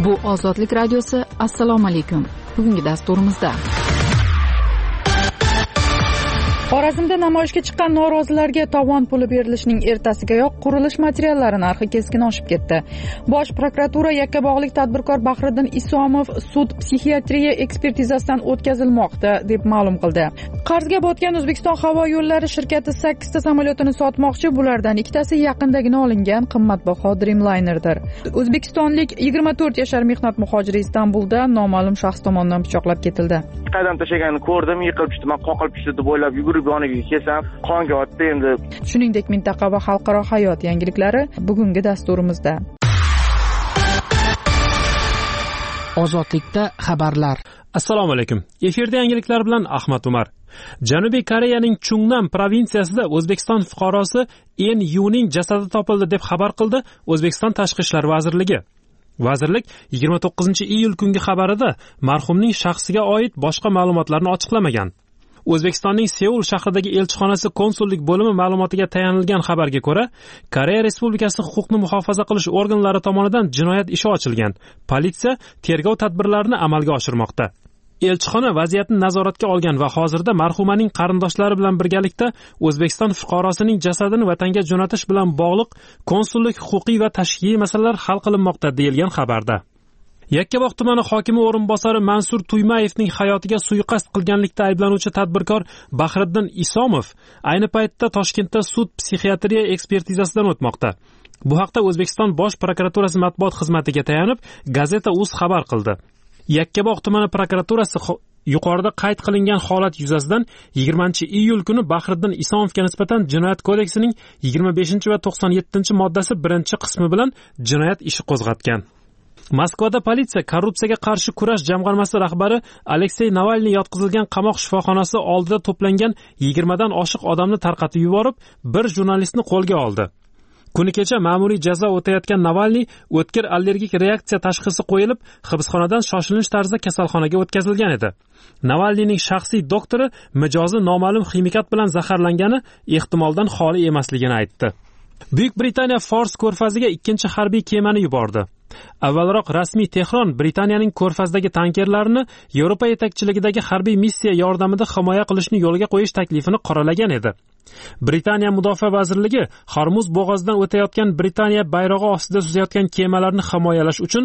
Bu Ozodlik radiosi. Assalomu alaykum. Bugungi dasturimizda Xorazmda namoyishga chiqqan norozilarga tovon puli berilishining ertasigayoq qurilish materiallari narxi keskin oshib ketdi. Bosh prokuratura Yakkabog'lik tadbirkor Bahriddin Isomov sud psixiatriya ekspertizasidan o'tkazilmoqda deb ma'lum qildi. Qarzga botgan O'zbekiston havo yo'llari shirkati 8 ta samolyotini sotmoqchi, bulardan ikkitasi yaqindagina olingan qimmatbaho Dreamlinerdir. O'zbekistonlik 24 yashar mehnat muhojiri Istanbulda noma'lum shaxs tomonidan pichoqlab ketildi. Qadam tashlaganini ko'rdim, yiqilib tushdi, men qoqilib tushdi deb o'ylab yugurib yoniga kelsam, qonga otdi endi. Shuningdek, mintaqa va xalqaro hayot yangiliklari bugungi dasturimizda. Ozodlikda xabarlar. Assalomu alaykum. Efirda yangiliklar bilan Ahmad Umar. Janubiy Koreyaning Chungnam provinsiyasida O'zbekiston fuqarosi En Yuning jasadi topildi deb xabar qildi O'zbekiston Tashqi ishlar vazirligi. Vazirlik 29-iyul kungi xabarida marhumning shaxsiga oid boshqa ma'lumotlarni ochiqlamagan. O'zbekistonning Seul shahridagi elchixonasi konsullik bo'limi ma'lumotiga tayanilgan xabarga ko'ra, Koreya Respublikasi huquqni muhofaza qilish organlari tomonidan jinoyat ishi ochilgan. Politsiya tergov tadbirlarini amalga oshirmoqda. Elchixona vaziyatni nazoratga olgan va hozirda marhumaning qarindoshlari bilan birgalikda O'zbekiston fuqarosining jasadini vatanga jo'natish bilan bog'liq konsullik huquqiy va tashkiliy masalalar hal qilinmoqda deyilgan xabarda. Yakkabog' tumani hokimi o'rinbosari Mansur Tuymayevning hayotiga suiqasd qilganlikda ayblanuvchi tadbirkor Bahriddin Isomov ayni paytda Toshkentda sud psixiatriya ekspertizasidan o'tmoqda. Bu haqda O'zbekiston Bosh prokuraturasi matbuot xizmatiga tayanib, Gazeta.uz xabar qildi. Yakkabog' tumani prokuraturasi yuqorida qayd qilingan holat yuzasidan 20-iyul kuni Bahriddin Isomovga nisbatan Jinoyat kodeksining 25 va 97-moddasi 1-qismi bilan jinoyat ishi qo'zg'atgan. Moskvada politsiya korrupsiyaga qarshi kurash jamg'armasi rahbari Aleksey Navalniy yotqizilgan qamoq shifoxonasi oldida to'plangan 20 dan oshiq odamni tarqatib yuborib, bir jurnalistni qo'lga oldi. Kuni kecha ma'muriy jazo o'tayotgan Navalniy o'tkir allergik reaksiya tashxisi qo'yilib, hibsxonadan shoshilinch tarzda kasalxonaga o'tkazilgan edi. Navalniyning shaxsiy doktori mijozi noma'lum ximikat bilan zaharlangani ehtimoldan xoli emasligini aytdi. Buyuk Britaniya Fors ko'rfaziga ikkinchi harbiy kemani yubordi. Avvalroq rasmiy Tehron Britaniyaning ko'rfazdagi tankerlarini Yevropa yetakchiligidagi harbiy missiya yordamida himoya qilishni yo'lga qo'yish taklifini qoralagan edi. Britaniya Mudofaa vazirligi Hormuz bo'g'ozidan o'tayotgan Britaniya bayrog'i ostida suzayotgan kemalarni himoyalash uchun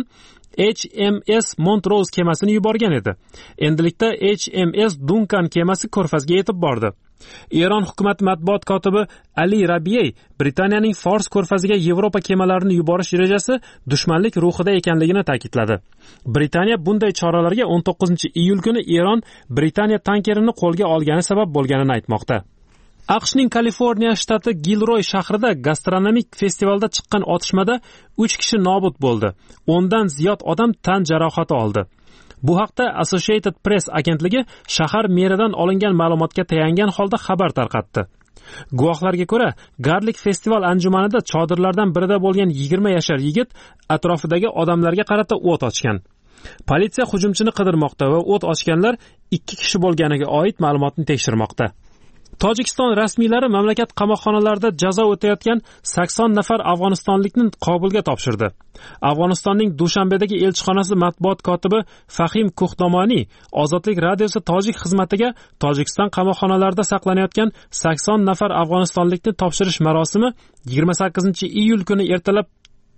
HMS Montrose kemasini yuborgan edi. Endilikda HMS Duncan kemasi ko'rfazga yetib bordi. Eron hukumat matbuot kotibi Ali Rabiyey Britaniyaning Fors ko'rfaziga Yevropa kemalarini yuborish rejasi dushmanlik ruhida ekanligini ta'kidladi. Britaniya bunday choralarga 19-iyul kuni Eron Britaniya tankerini qo'lga olgani sabab bo'lganini aytmoqda. AQShning Kaliforniya shtati Gilroy shahrida gastronomik festivalda chiqqan otishmada 3 kishi nobud bo'ldi. 10 dan ziyod odam tan jarohati oldi. Bu haqda Associated Press agentligi shahar meridan olingan ma'lumotga tayangan holda xabar tarqatdi. Guvohlarga ko'ra, Garlik festival anjumanida chodirlardan birida bo'lgan 20 yashar yigit atrofidagi odamlarga qarata o't ochgan. Politsiya hujumchini qidirmoqda va o't ochganlar 2 kishi bo'lganiga oid ma'lumotni tekshirmoqda. Tojikiston rasmiylari mamlakat qamoqxonalarida jazo o'tayotgan 80 nafar afg'onistonlikni Kobulga topshirdi. Afg'onistonning Dushanbedagi elchixonasi matbuot kotibi Fahim Kuxdomoniy Ozodlik radiosi tojik xizmatiga Tojikiston qamoqxonalarida saqlanayotgan 80 nafar afg'onistonlikni topshirish marosimi 28-iyul kuni ertalab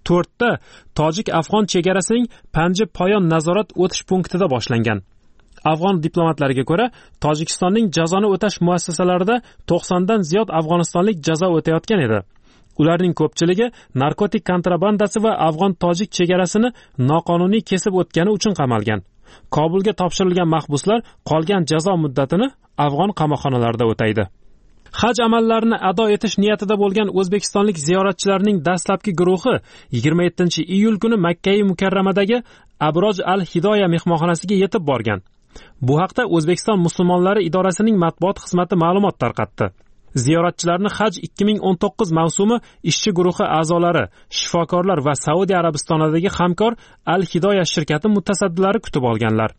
4 da tojik-afg'on chegarasining Panji Poyon nazorat o'tish punktida boshlangan. Afg'on diplomatlariga ko'ra, Tojikistonning jazoni o'tash muassasalarida 90 dan ziyod afg'onistonlik jazo o'tayotgan edi. Ularning ko'pchiligi narkotik kontrabandasi va afg'on-tojik chegarasini noqonuniy kesib o'tgani uchun qamalgan. Kobulga topshirilgan mahbuslar qolgan jazo muddatini afg'on qamoqxonalarida o'taydi. Haj amallarini ado etish niyatida bo'lgan o'zbekistonlik ziyoratchilarning dastlabki guruhi 27-iyul kuni Makka-i Mukarramadagi Abroj al-Hidoya mehmonxonasiga yetib borgan. Bu haqda O'zbekiston musulmonlari idorasining matbuot xizmati ma'lumot tarqatdi. Ziyoratchilarni Haj 2019 mavsumi ishchi guruhi a'zolari, shifokorlar va Saudiya Arabistonidagi hamkor Al-Hidoya shirkati mutasaddilari kutib olganlar.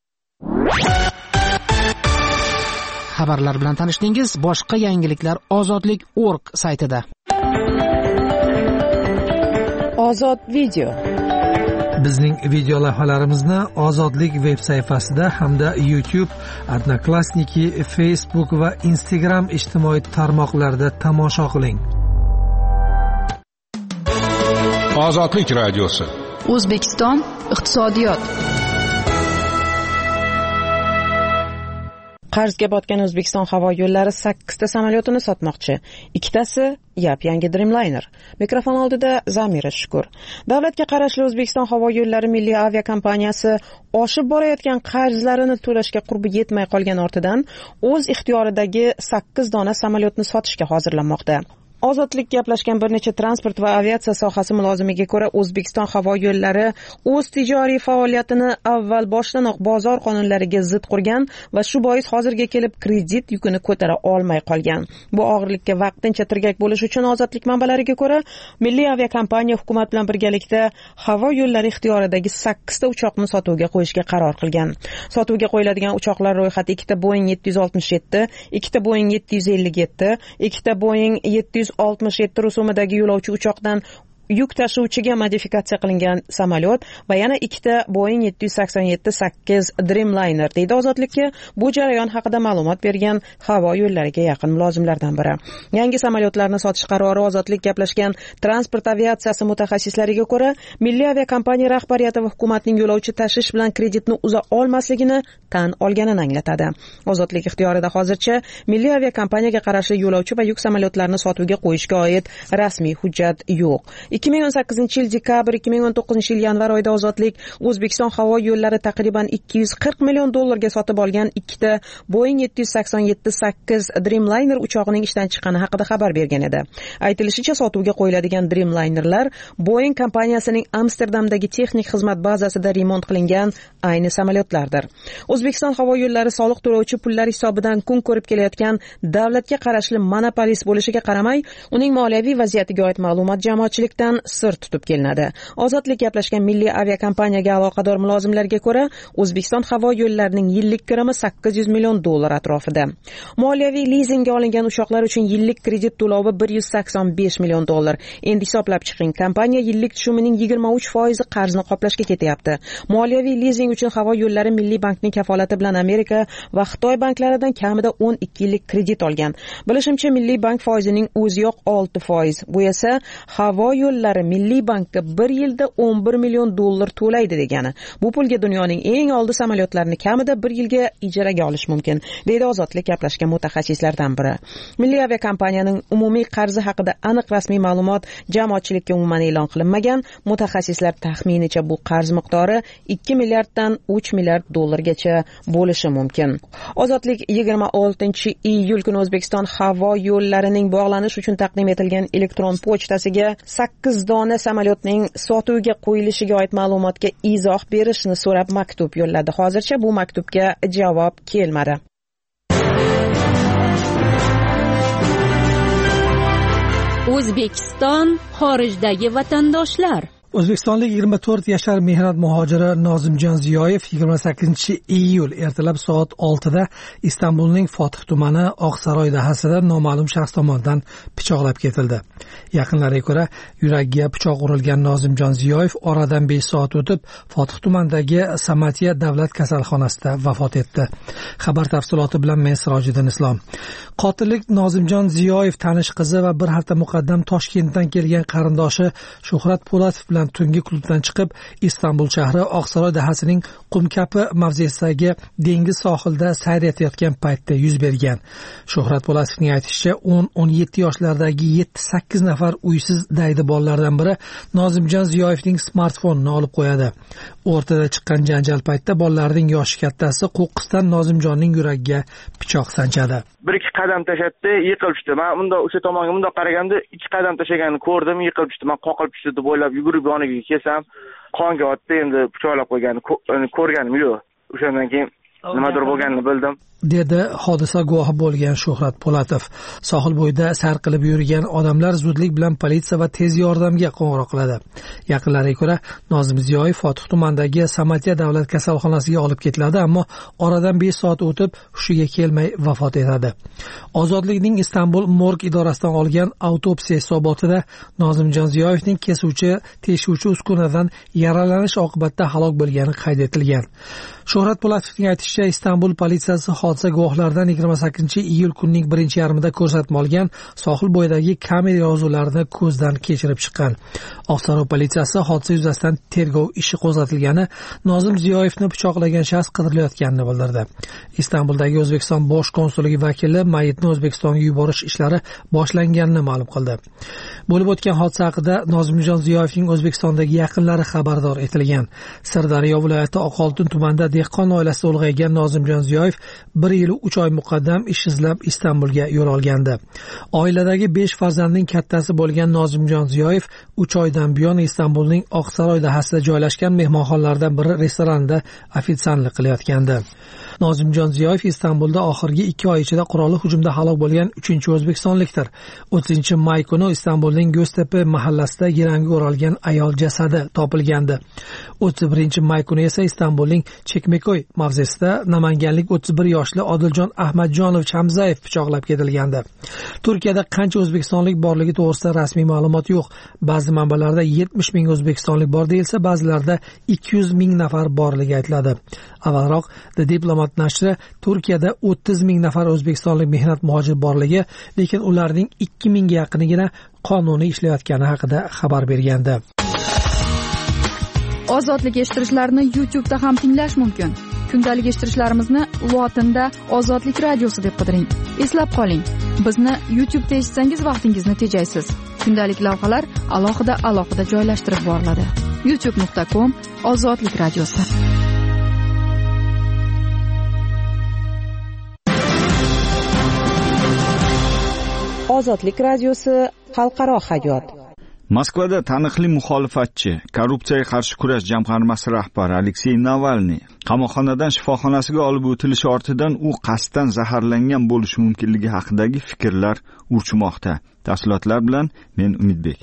Xabarlar bilan tanishdingiz. Boshqa yangiliklar ozodlik.org saytida. Ozod video. Bizning video lavhalarimizni Ozodlik veb sayfasida hamda YouTube, Odnoklassniki, Facebook va Instagram ijtimoiy tarmoqlarida tomosha qiling. Ozodlik radiosi. O'zbekiston iqtisodiyot. Qarzga botgan O'zbekiston havo yo'llari 8 ta samolyotini sotmoqchi. Ikkitasi yangi Dreamliner. Mikrofon oldida Zamira Shukur. Davlatga qarashli O'zbekiston havo yo'llari milliy aviakompaniyasi oshib borayotgan qarzlarini to'lashga qurbi yetmay qolgan ortidan o'z ixtiyoridagi 8 dona samolyotni sotishga hozirlanmoqda. Ozodlik gaplashgan bir necha transport va aviatsiya sohasi mulozimiga ko'ra, O'zbekiston havo yo'llari o'z tijoriy faoliyatini avval boshdanoq bozor qonunlariga zid qurgan va shu bois hozirga kelib kredit yukini ko'tara olmay qolgan. Bu og'irlikka vaqtincha tirgak bo'lish uchun Ozodlik manbalariga ko'ra, milliy aviakompaniya hukumat bilan birgalikda havo yo'llari ixtiyoridagi 8 ta uchoqni sotuvga qo'yishga qaror qilgan. Sotuvga qo'yiladigan uchoqlar ro'yxati 2 ta Boeing 767, 2 ta Boeing 757, 2 ta Boeing 767 rusumidagi yo'lovchi uchoqdan yuk tashuvchiga modifikatsiya qilingan samolyot va yana 2 ta Boeing 787-8 Dreamliner deydi Ozodlikka bu jarayon haqida ma'lumot bergan havo yo'llariga yaqin mulozimlardan biri. Yangi samolyotlarni sotish qarori Ozodlik gaplashgan transport aviatsiyasi mutaxassislariga ko'ra, milliy aviakompaniya rahbariyati va hukumatning yo'lovchi tashish bilan kreditni uza olmasligini tan olganini anglatadi. Ozodlik ixtiyorida hozircha milliy aviakompaniyaga qarashli yo'lovchi va yuk samolyotlarini sotuvga qo'yishga oid rasmiy hujjat yo'q. 2018-yil dekabr, 2019-yil yanvar oyida Ozodlik O'zbekiston havo yo'llari taqriban 240 million dollarga sotib olgan 2 ta Boeing 787-8 Dreamliner uchog'ining ishdan chiqqani haqida xabar bergan edi. Aytilishicha, sotuvga qo'yiladigan Dreamlinerlar Boeing kompaniyasining Amsterdamdagi texnik xizmat bazasida remont qilingan ayni samolyotlardir. O'zbekiston havo yo'llari soliq to'lovchi pullar hisobidan kun ko'rib kelayotgan davlatga qarashli monopolist bo'lishiga qaramay, uning moliyaviy vaziyatiga oid ma'lumot jamoatchilikdan sir tutib kelinadi. Ozodlik gaplashgan milliy aviakompaniyaga aloqador mulozimlarga ko'ra, O'zbekiston havo yo'llarining yillik kirimi 800 million dollar atrofida. Moliyaviy lizingga olingan uchoqlar uchun yillik kredit to'lovi 185 million dollar. Endi hisoblab chiqing, kompaniya yillik tushumining 23% qarzni qoplashga ketyapti. Moliyaviy lizing uchun havo yo'llari Milliy bankning kafolati bilan Amerika va Xitoy banklaridan kamida 12 yillik kredit olgan. Bilishimcha, Milliy bank foizining o'zi yo'q 6%. Bu esa havo yo'llari Milliy bankka 1 yilda 11 million dollar to'laydi degani. Bu pulga dunyoning eng oldi samolyotlarini kamida 1 yilga ijaraga olish mumkin, deydi Ozodlik gaplashgan mutaxassislardan biri. Milliy aviakompaniyaning umumiy qarzi haqida aniq rasmiy ma'lumot jamoatchilikka umuman e'lon qilinmagan. Mutaxassislar taxminicha bu qarz miqdori 2 milliarddan 3 milliard dollargacha bo'lishi mumkin. Ozodlik 26-iyul kuni O'zbekiston havo yo'llarining bog'lanish uchun taqdim etilgan elektron pochtasiga 8 dona samolyotning sotuvga qo'yilishiga oid ma'lumotga izoh berishni so'rab maktub yo'lladi. Hozircha bu maktubga javob kelmadi. O'zbekiston xorijdagi vatandoshlar. O'zbekistonlik 24 yashar mehnat muhojiri Nozimjon Ziyoyev 28-iyul ertalab soat 6 da Istanbulning Fotih tumani Oqsaroy dahasida noma'lum shaxs tomonidan pichoqlab ketildi. Yaqinlariga ko'ra, yuragiga pichoq urilgan Nozimjon Ziyoyev oradan 5 soat o'tib Fotih tumanidagi Samatiya davlat kasalxonasida vafot etdi. Xabar tafsiloti bilan men Sirojiddin Islom. Qotillik Nozimjon Ziyoyev tanish qizi va bir hafta muqaddam Toshkentdan kelgan qarindoshi Shuhrat Po'latov bilan tungi klubdan chiqib Istanbul shahri Oqsaroy dahasining Qumkapi mavzesidagi dengiz sohilida sayr etayotgan paytda yuz bergan. Shuhrat Po'latovning aytishicha, 10-17 yoshlardagi 7-8 nafar uysiz daydi bolalardan biri Nozimjon Ziyoyevning smartfonini olib qo'yadi. O'rtada chiqqan janjal paytida bolalarning yoshi kattasi qo'qqisdan Nozimjonning yuragiga pichoq sanchadi. 1-2 qadam tashatdi, yiqilib tushdi. Men bunda o'sha tomonga bundoq qaraganda 2 qadam tashaganini ko'rdim, yiqilib tushdi. Men qoqilib tushdi deb o'ylab yugurib yoniga kelsam, qonga otdi, endi pichoqlab qo'yganini ko'rganim yo'q. O'shandan keyin nimadir bo'lganini bildim, dedi hodisa guvohi bo'lgan Shuhrat Po'latov. Sohil bo'yida sayr qilib yurgan odamlar zudlik bilan politsiya va tez yordamga qo'ng'iroq qiladi. Yaqinlariga ko'ra, Nozim Ziyoyev Fotih tumanidagi Samatya davlat kasalxonasiga olib ketiladi, ammo oradan 5 soat o'tib hushiga kelmay vafot etadi. Ozodlikning Istanbul morg idorasidan olgan avtopsiya hisobotida Nozimjon Ziyoyevning kesuvchi teshuvchi uskunadan yaralanish oqibatida halok bo'lgani qayd etilgan. Shuhrat Po'latovning aytishicha, Istanbul politsiyasi hodisa guvohlaridan 28-iyul kunning birinchi yarmida ko'rsatma olgan sohil bo'yidagi kamera yozuvlarini ko'zdan kechirib chiqqan. Oqsaroy politsiyasi hodisa yuzasidan tergov ishi qo'zg'atilgani, Nozim Ziyoyevni pichoqlagan shaxs qidirilayotganini bildirdi. Istanbuldagi O'zbekiston bosh konsulligi vakili mayitni O'zbekistonga yuborish ishlari boshlanganini ma'lum qildi. Bo'lib o'tgan hodisa haqida Nozimjon Ziyoyevning O'zbekistondagi yaqinlari xabardor etilgan. Sirdaryo viloyati Oqoltin tumanida dehqon oilasida ulg'aygan Nozimjon Ziyoyev 1 yil 3 oy muqaddam ish izlab Istanbulga yo'l olgandi. Oiladagi 5 farzandning kattasi bo'lgan Nozimjon Ziyoyev 3 oydan buyon Istanbulning Oqsaroy dahasida joylashgan mehmonxonalardan biri restoranida ofitsiantlik qilayotgandi. Nozimjon Ziyoyev Istanbulda oxirgi 2 oy ichida qurolli hujumda halok bo'lgan 3-o'zbekistonlikdir. 30-may kuni Istanbulning Göztepe mahallasida gilamga o'ralgan ayol jasadi topilgandi. 31-may kuni esa Istanbulning Chekmekoy mavzesida namanganlik 31 yoshli Odiljon Ahmadjonovich Hamzayev pichoqlab ketilgandi. Turkiyada qancha o'zbekistonlik borligi to'g'risida rasmiy ma'lumot yo'q. Ba'zi manbalarda 70 ming o'zbekistonlik bor deyilsa, ba'zilarda 200 ming nafar borligi aytiladi. Avvalroq The Diplomat nashri Turkiyada 30 ming nafar o'zbekistonlik mehnat muhojir borligi, lekin ularning 2 mingga yaqinigina qonuniy ishlayotgani haqida xabar bergandi. Ozodlik eshittirishlarni YouTube'da ham tinglash mumkin. Kundalik eshittirishlarimizni lotinda Ozodlik radiosi deb qidiring. Eslab qoling, bizni YouTube'da eshitsangiz vaqtingizni tejaysiz. Kundalik lavhalar alohida joylashtirib boriladi. youtube.com/Ozodlik radiosi. Ozodlik radiosi xalqaro hayot. Moskvada taniqli muxolifatchi, korrupsiyaga qarshi kurash jamg'armasi rahbari Aleksey Navalniy qamoqxonadan shifoxonasiga olib o'tilishi ortidan u qasddan zaharlangan bo'lishi mumkinligi haqidagi fikrlar urchmoqda. Tafsilotlar bilan men Umidbek.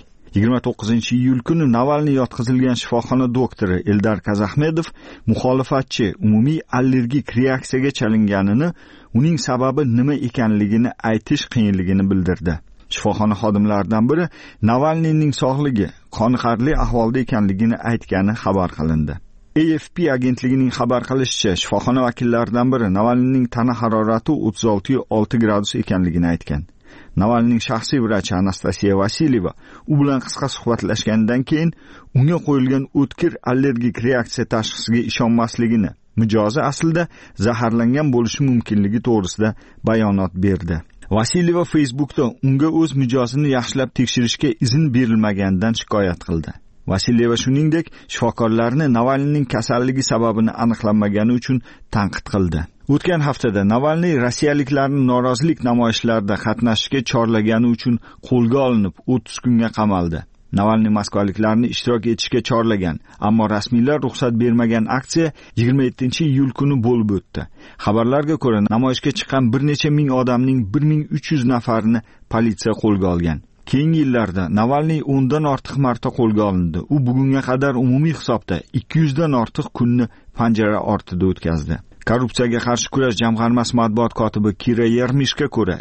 29-iyul kuni Navalniy yotqizilgan shifoxona doktori Eldar Kazahmedov muxolifatchi umumiy allergik reaksiyaga chalinganini, uning sababi nima ekanligini aytish qiyinligini bildirdi. Shifoxona xodimlaridan biri Navalniyning sog'ligi qoniqarli ahvolda ekanligini aytgani xabar qilindi. AFP agentligining xabar qilishicha, shifoxona vakillaridan biri Navalniyning tana harorati 36.6 gradus ekanligini aytgan. Navalniyning shaxsiy vrachi Anastasiya Vasilyeva u bilan qisqa suhbatlashgandan keyin unga qo'yilgan o'tkir allergik reaksiya tashxisiga ishonmasligini, mijozi aslida zaharlangan bo'lishi mumkinligi to'g'risida bayonot berdi. Vasilyeva Facebookda unga o'z mijozini yaxshilab tekshirishga izn berilmaganidan shikoyat qildi. Vasilyeva shuningdek shifokorlarni Navalniyning kasalligi sababini aniqlanmagani uchun tanqid qildi. O'tgan haftada Navalniy rossiyaliklarni norozilik namoyishlarida qatnashishga chorlagani uchun qo'lga olinib 30 kunga qamaldi. Navalniy moskvaliklarni ishtirok etishga chorlagan, ammo rasmiylar ruxsat bermagan aksiya 27-iyul kuni bo'lib o'tdi. Xabarlarga ko'ra, namoyishga chiqqan bir necha ming odamning 1300 nafarini politsiya qo'lga olgan. Keyingi yillarda Navalniy 10 dan ortiq marta qo'lga olindi. U bugunga qadar umumiy hisobda 200 dan ortiq kunni panjara ortida o'tkazdi. Korrupsiyaga qarshi kurash jamg'armasi matbuot kotibi Kira Yermishga ko'ra,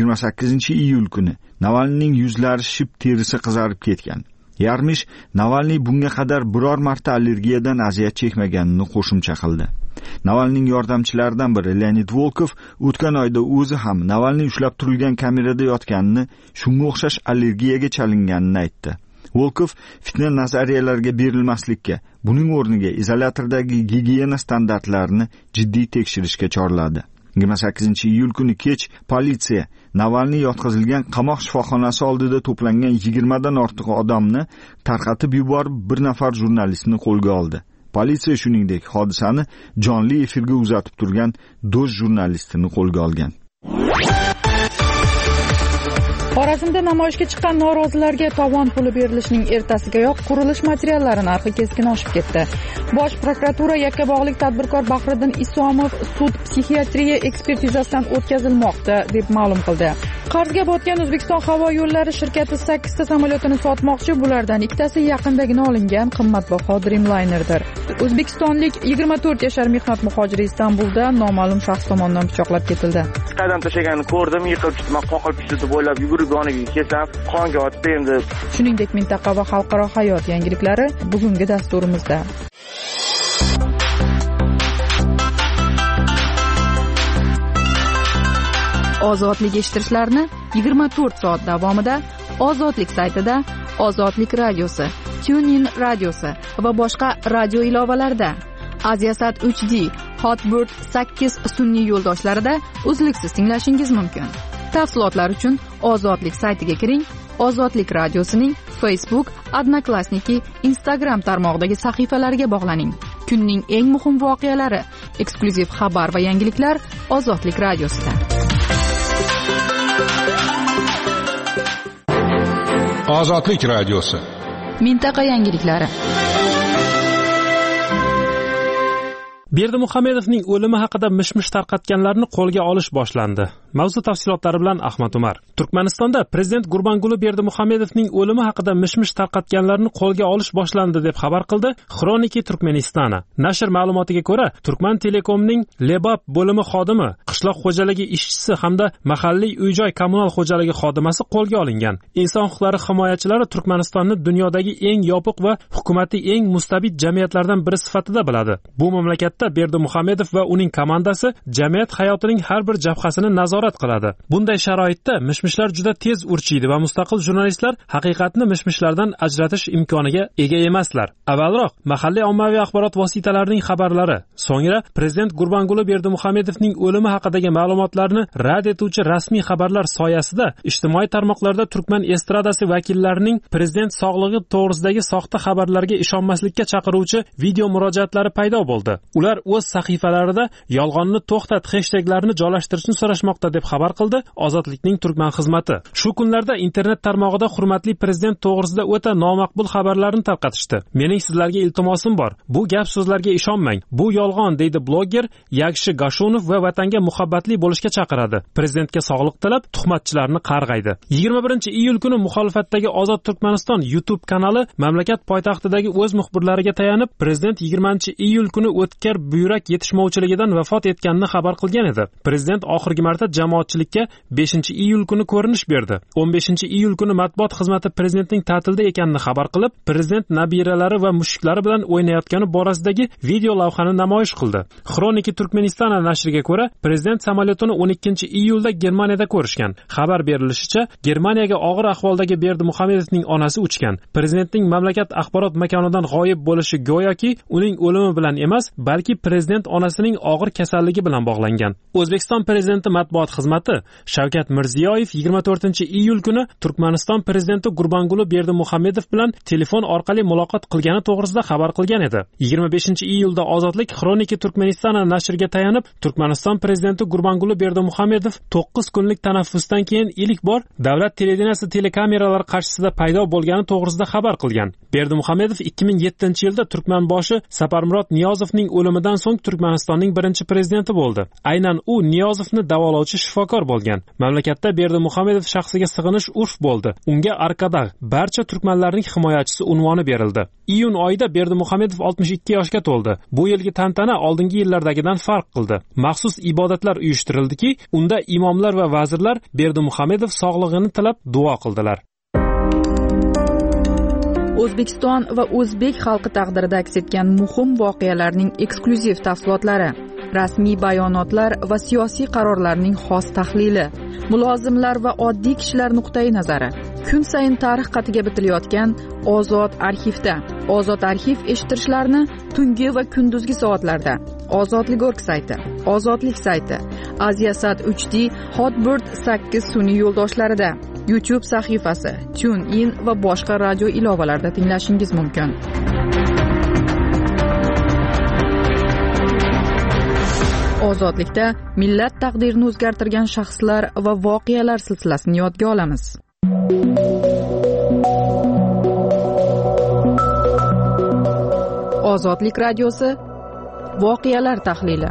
28-iyul kuni Navalniyning yuzlari shib, terisi qizarib ketgan. Yermish Navalniy bunga qadar biror marta allergiyadan aziyat chekmaganini qo'shimcha qildi. Navalniyning yordamchilaridan biri Leonid Volkov o'tgan oyda o'zi ham Navalniy ushlab turilgan kamerada yotganini, shunga o'xshash allergiyaga chalinganini aytdi. Volkov fitna nazariyalariga berilmaslikka, buning o'rniga izolyatordagi gigiyena standartlarini jiddiy tekshirishga chorladi. 28-iyul kuni kech politsiya Navalniy yotqizilgan qamoq shifoxonasi oldida to'plangan 20 dan ortiq odamni tarqatib yuborib, bir nafar jurnalistni qo'lga oldi. Politsiya shuningdek hodisani jonli efirga uzatib turgan Do'st jurnalistini qo'lga olgan. Xorazmda namoyishga chiqqan norozilarga tovon puli berilishining ertasigayoq qurilish materiallari narxi keskin oshib ketdi. Bosh prokuratura Yakkabog'lik tadbirkor Bahriddin Isomov sud psixiatriya ekspertizasidan o'tkazilmoqda deb ma'lum qildi. Qarzga botgan O'zbekiston havo yo'llari shirkati 8 ta samolyotini sotmoqchi. Bulardan ikkitasi yaqindagina olingan qimmatbaho Dreamlinerdir. O'zbekistonlik 24 yashar mehnat muhojiri Istanbulda noma'lum shaxs tomonidan pichoqlab ketildi. Qadam tashlaganini ko'rdim, yiqilib tushdim, qoqilib tushdi bo'ylab yugurib yoniga kelsam, qonga otib endi. Shuningdek, mintaqa va xalqaro hayot yangiliklari bugungi dasturimizda. Ozodlik eshittirishlarni 24 soat davomida Ozodlik saytida, Ozodlik radiosi, TuneIn radiosi va boshqa radio ilovalarda, Aziasat 3D, Hotbird 8 sun'iy yo'ldoshlarida uzluksiz tinglashingiz mumkin. Tafsilotlar uchun Ozodlik saytiga kiring. Ozodlik radiosining Facebook, Odnoklassniki, Instagram tarmog'idagi sahifalariga bog'laning. Kunning eng muhim voqealari, eksklyuziv xabar va yangiliklar Ozodlik radiosida. Ozodlik radiosi. Mintaqa yangiliklari. Berdimuhamedovning o'limi haqida mish-mish tarqatganlarni qo'lga olish boshlandi. Mavzu tafsilotlari bilan Ahmad Umar. Turkmanistonda prezident Gurbanguli Berdimuhamedovning o'limi haqida mish-mish tarqatganlarni qo'lga olish boshlandi deb xabar qildi Xroniki Turkmenistana. Nashr ma'lumotiga ko'ra, Turkman Telekomning Lebab bo'limi xodimi, qishloq xo'jaligi ishchisi hamda mahalliy uy-joy kommunal xo'jaligi xodimasi qo'lga olingan. Inson huquqlari himoyachilari Turkmanistonni dunyodagi eng yopiq va hukumatli eng mustabid jamiyatlardan biri sifatida biladi. Bu mamlakatda Berdimuhamedov va uning komandasi jamiyat hayotining har bir jabhasini nazorat qiladi. Bunday sharoitda mishmishlar juda tez urchiydi va mustaqil jurnalistlar haqiqatni mishmishlardan ajratish imkoniga ega emaslar. Avvalroq mahalliy ommaviy axborot vositalarining xabarlari, so'ngra prezident Gurbanguli Berdimuhamedovning o'limi haqidagi ma'lumotlarni rad etuvchi rasmiy xabarlar soyasida ijtimoiy tarmoqlarda Turkman estradasi vakillarining prezident sog'lig'i to'g'risidagi soxta xabarlarga ishonmaslikka chaqiruvchi video murojaatlari paydo bo'ldi. Ular o'z sahifalarida yolg'onni to'xtat hashtaglarini joylashtirishni so'rashmoqda deb xabar qildi Ozodlikning Turkman xizmati. Shu kunlarda internet tarmog'ida hurmatli prezident to'g'risida o'ta nomaqbul xabarlarni tarqatishdi. Mening sizlarga iltimosim bor. Bu gap so'zlarga ishonmang. Bu yolg'on, deydi blogger Yakshi Gashunov va vatanga muhabbatli bo'lishga chaqiradi. Prezidentga sog'liq tilab, tuhmatchilarni qarg'aydi. 21-iyul kuni muxolifatdagi Ozod Turkmaniston YouTube kanali mamlakat poytaxtidagi o'z muxbirlariga tayanib, prezident 20-iyul kuni o'tkir buyrak yetishmovchiligidan vafot etganini xabar qilgan edi. Prezident oxirgi marta jamoatchilikka 5-iyul kuni ko'rinish berdi. 15-iyul kuni matbuot xizmati prezidentning ta'tilda ekanini xabar qilib, prezident nabiralari va mushuklari bilan o'ynayotgani borasidagi video lavhani namoyish qildi. Xroniki Turkmenistana nashriga ko'ra, prezident samolyotini 12-iyulda Germaniyada ko'rishgan. Xabar berilishicha, Germaniyaga og'ir ahvoldagi Berdimuhamedovning onasi uchgan. Prezidentning mamlakat axborot makonidan g'oyib bo'lishi go'yoki uning o'limi bilan emas, balki prezident onasining og'ir kasalligi bilan bog'langan. O'zbekiston prezidenti matbuot xizmati Shavkat Mirziyoyev 24-iyul kuni Turkmaniston prezidenti Gurbanguli Berdimuhamedov bilan telefon orqali muloqot qilgani to'g'risida xabar qilgan edi. 25-iyulda Ozodlik Xroniki Turkmenistana nashriga tayanib, Turkmaniston prezidenti Gurbanguli Berdimuhamedov 9 kunlik tanaffusdan keyin ilk bor davlat televideniyasi telekameralar qarshisida paydo bo'lgani to'g'risida xabar qilgan. Berdimuhamedov 2007-yilda Turkmanboshi Saparmurod Niyozovning o'limidan so'ng Turkmanistonning birinchi prezidenti bo'ldi. Aynan u Niyozovni davolovchi shifokor bo'lgan. Mamlakatda Berdimuhamedov shaxsiga sig'inish urf bo'ldi. Unga Arkadag, barcha turkmanlarning himoyachisi unvoni berildi. Iyun oyida Berdimuhamedov 62 yoshga to'ldi. Bu yilgi tantana oldingi yillardagidan farq qildi. Maxsus ibodatlar uyushtirildiki, unda imomlar va vazirlar Berdimuhamedov sog'lig'ini tilab duo qildilar. O'zbekiston va o'zbek xalqi taqdirida aks etgan muhim voqealarning eksklyuziv tafsilotlari, rasmiy bayonotlar va siyosiy qarorlarning xos tahlili, mulozimlar va oddiy kishilar nuqtai nazari. Kun sayin tarix qatiga bitilayotgan Ozod arxivda. Ozod arxiv eshittirishlarni tungi va kunduzgi soatlarda Ozodlik.org sayti, Ozodlik sayti, Aziasat 3D, Hotbird 8 sun'iy yo'ldoshlarida, YouTube sahifasi, TuneIn va boshqa radio ilovalarida tinglashingiz mumkin. Ozodlikda millat taqdirini o'zgartirgan shaxslar va voqealar silsilasini yodga olamiz. Ozodlik radiosi voqealar tahlili.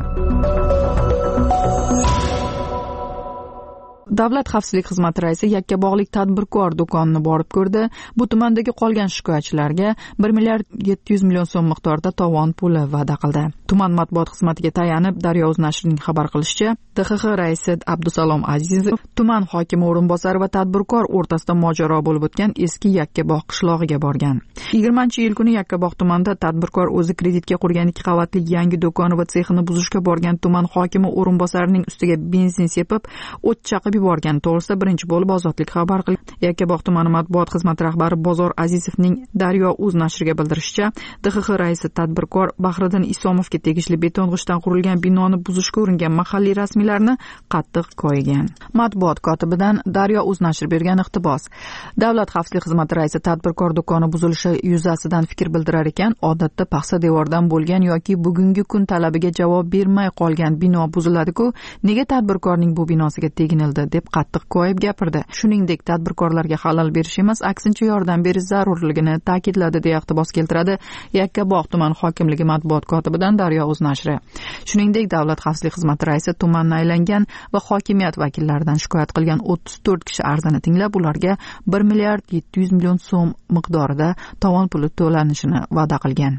Davlat xavfsizlik xizmati raisi Yakkabog'lik tadbirkor do'konini borib ko'rdi. Bu tumandagi qolgan shikoyatchilarga 1 milliard 700 million so'm miqdorida tovon puli va'da qildi. Tuman matbuot xizmatiga tayanib Daryo.uz nashrining xabar qilishicha, DXX raisi Abdusalom Azizov tuman hokimi o'rinbosari va tadbirkor o'rtasida mojaro bo'lib o'tgan eski Yakkabog' qishlog'iga borgan. 20-iyul kuni Yakkabog' tumanida tadbirkor o'zi kreditga qurgan 2 qavatli yangi do'koni va sexini buzishga borgan tuman hokimi o'rinbosarining ustiga benzin sepib, o't chaqib yuborgan to'g'risida birinchi bo'lib Ozodlik xabar qildi. Yakkabog' tumani matbuot xizmati rahbari Bozor Azizovning Daryo.uz nashriga bildirishicha, DXX raisi tadbirkor Bahriddin Isomovga tegishli beton g'ishtdan qurilgan binoni buzishga uringan mahalliy rasmiylarni qattiq koyigan. Matbuot kotibidan Daryo.uz nashri bergan iqtibos. Davlat xavfsizlik xizmati raisi tadbirkor do'koni buzilishi yuzasidan fikr bildirar ekan, odatda paxsa devordan bo'lgan yoki bugungi kun talabiga javob bermay qolgan bino buziladi-ku, nega tadbirkorning bu binosiga teginildi deb qattiq koyib gapirdi. Shuningdek, tadbirkorlarga xalal berish emas, aksincha yordam berish zarurligini ta'kidladi deya iqtibos keltiradi Yakkabog' tuman hokimligi matbuot kotibidan Daryo.uz nashri. Shuningdek, davlat xavfsizlik xizmati raisi tumanni aylangan va hokimiyat vakillaridan shikoyat qilgan 34 kishi arzini tinglab, ularga 1 milliard 700 million so'm miqdorida tovon puli to'lanishini va'da qilgan.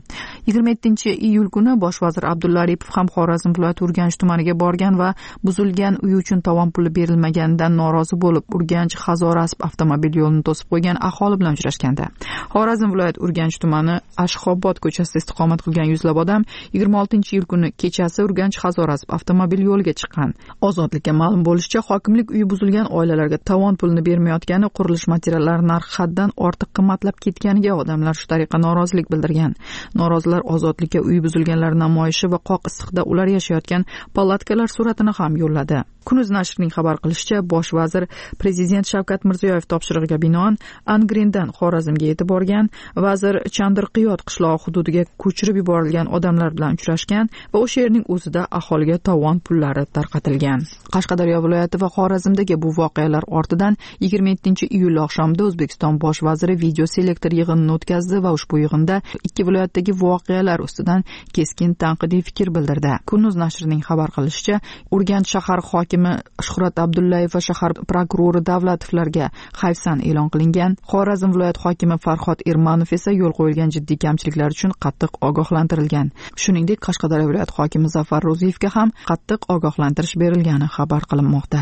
27-iyul kuni bosh vazir Abdulla Aripov ham Xorazm viloyati Urganch tumaniga borgan va buzilgan uy uchun tovon puli berilmaganidan norozi bo'lib, Urganch Hazorasp avtomobil yo'lini to'sib qo'ygan aholi bilan uchrashgandi. Xorazm viloyati Urganch tumani Ashxobod ko'chasida istiqomat qilgan yuzlab odam 26-iyul kuni kechasi Urganch Hazorasp avtomobil yo'liga chiqqan. Ozodlikka ma'lum bo'lishicha, hokimlik uyi buzilgan oilalarga tovon pulini bermayotgani, qurilish materiallari narxi haddan ortiq qimmatlab ketganiga odamlar shu tariqa norozilik bildirgan. Norozilar Ozodlikka uy buzilganlar namoyishi va qoq issiqda ular yashayotgan palatkalar suratini ham yo'lladi. Kunuz nashrining xabar qilishicha, bosh vazir Prezident Shavkat Mirziyoyev topshirig'iga binoan Angrendan Xorazmga yetib borgan. Vazir Chandirqiyot qishlog'i hududiga ko'chirib yuborilgan odamlar bilan uchrashgan va o'sha yerning o'zida aholiga tovon pullari tarqatilgan. Qashqadaryo viloyati va Xorazmdagi bu voqealar ortidan 27-iyul oqshomida O'zbekiston bosh vaziri video selektor yig'inini o'tkazdi va ushbu yig'inda ikki viloyatdagi voqealar ustidan keskin tanqidiy fikr bildirdi. Kunuz nashrining xabar qilishicha, Urganch shahar hokimi Shuhrat Abdullayev va shahar prokurori Davlatovlarga hayfsan e'lon qilingan. Xorazm viloyat hokimi Farhod Ermanov esa yo'l qo'yilgan jiddiy kamchiliklar uchun qattiq ogohlantirilgan. Shuningdek, Qashqadaryo viloyat hokimi Zafar Ro'ziyevga ham qattiq ogohlantirish berilgani xabar qilinmoqda.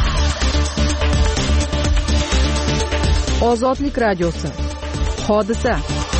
Ozodlik radiosi. Hodisa.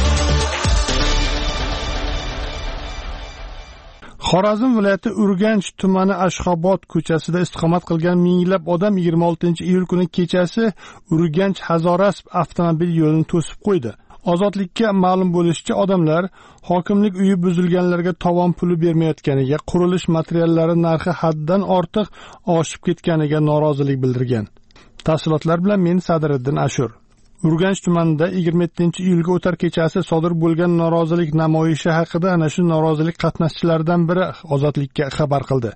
Xorazm viloyati Urganch tumani Ashxobod ko'chasida istiqomat qilgan minglab odam 26-iyul kuni kechasi Urganch Hazorasp avtomobil yo'lini to'sib qo'ydi. Ozodlikka ma'lum bo'lishicha, odamlar hokimlik uyi buzilganlarga tovon puli bermayotganiga, qurilish materiallari narxi haddan ortiq oshib ketganiga norozilik bildirgan. Tafsilotlar bilan men Sadiriddin Ashur. Urganch tumanida 27-iyulga o'tar kechasi sodir bo'lgan norozilik namoyishi haqida ana shu norozilik qatnashchilaridan biri Ozodlikka xabar qildi.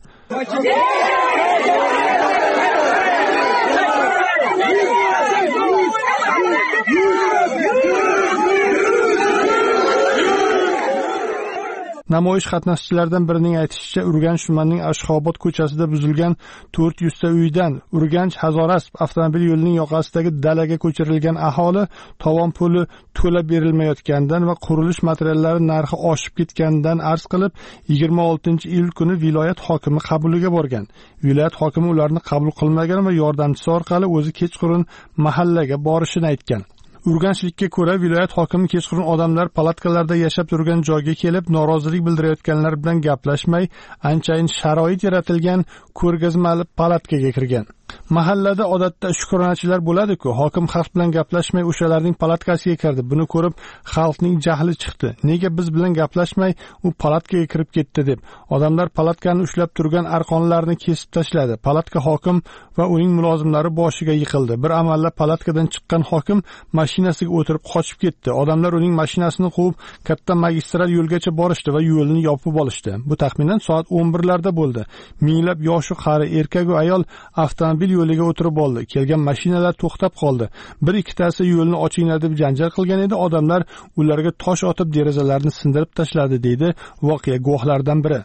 Namoyish qatnashchilaridan birining aytishicha, Urganch tumanining Ashxobod ko'chasida buzilgan 400 ta uydan Urganch Hazorasp avtomobil yo'lining yoqasidagi dalaga ko'chirilgan aholi tovon puli to'lab berilmayotganidan va qurilish materiallari narxi oshib ketganidan arz qilib, 26-iyul kuni viloyat hokimi qabuliga borgan. Viloyat hokimi ularni qabul qilmagan va yordamchisi orqali o'zi kechqurun mahallaga borishini aytgan. Urganchlikka ko'ra, viloyat hokimi kechqurun odamlar palatkalarda yashab turgan joyga kelib, norozilik bildirayotganlar bilan gaplashmay, anchayin sharoit yaratilgan ko'rgazmali palatkaga kirgan. Mahallada odatda shukronachilar bo'ladi-ku, hokim xalq bilan gaplashmay o'shalarning palatkasiga kirdi. Buni ko'rib xalqning jahli chiqdi. Nega biz bilan gaplashmay u palatkaga kirib ketdi deb. Odamlar palatkani ushlab turgan arqonlarni kesib tashladi. Palatka hokim va uning mulozimlari boshiga yiqildi. Bir amallab palatkadan chiqqan hokim mashinasiga o'tirib qochib ketdi. Odamlar uning mashinasini quvib katta magistral yo'lgacha borishdi va yo'lni yopib olishdi. Bu taxminan soat 11larda bo'ldi. Minglab yoshi qari erkak va ayol avtomobil yo'liga o'tirib oldi. Kelgan mashinalar to'xtab qoldi. Bir ikkitasi yo'lni ochinglar deb janjal qilgan edi. Odamlar ularga tosh otib derazalarni sindirib tashladi, deydi voqea guvohlaridan biri.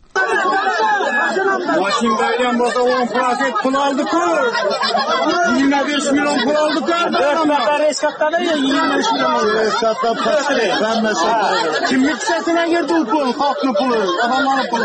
Mashinlardan bo'lsa 10% pul oldi-ku. 25 million pul oldi-ku. Eskatdan 25 million oldi. Eskatdan hammasi. Kimga tushasini agar pul, xalqning puli, odamlarning puli.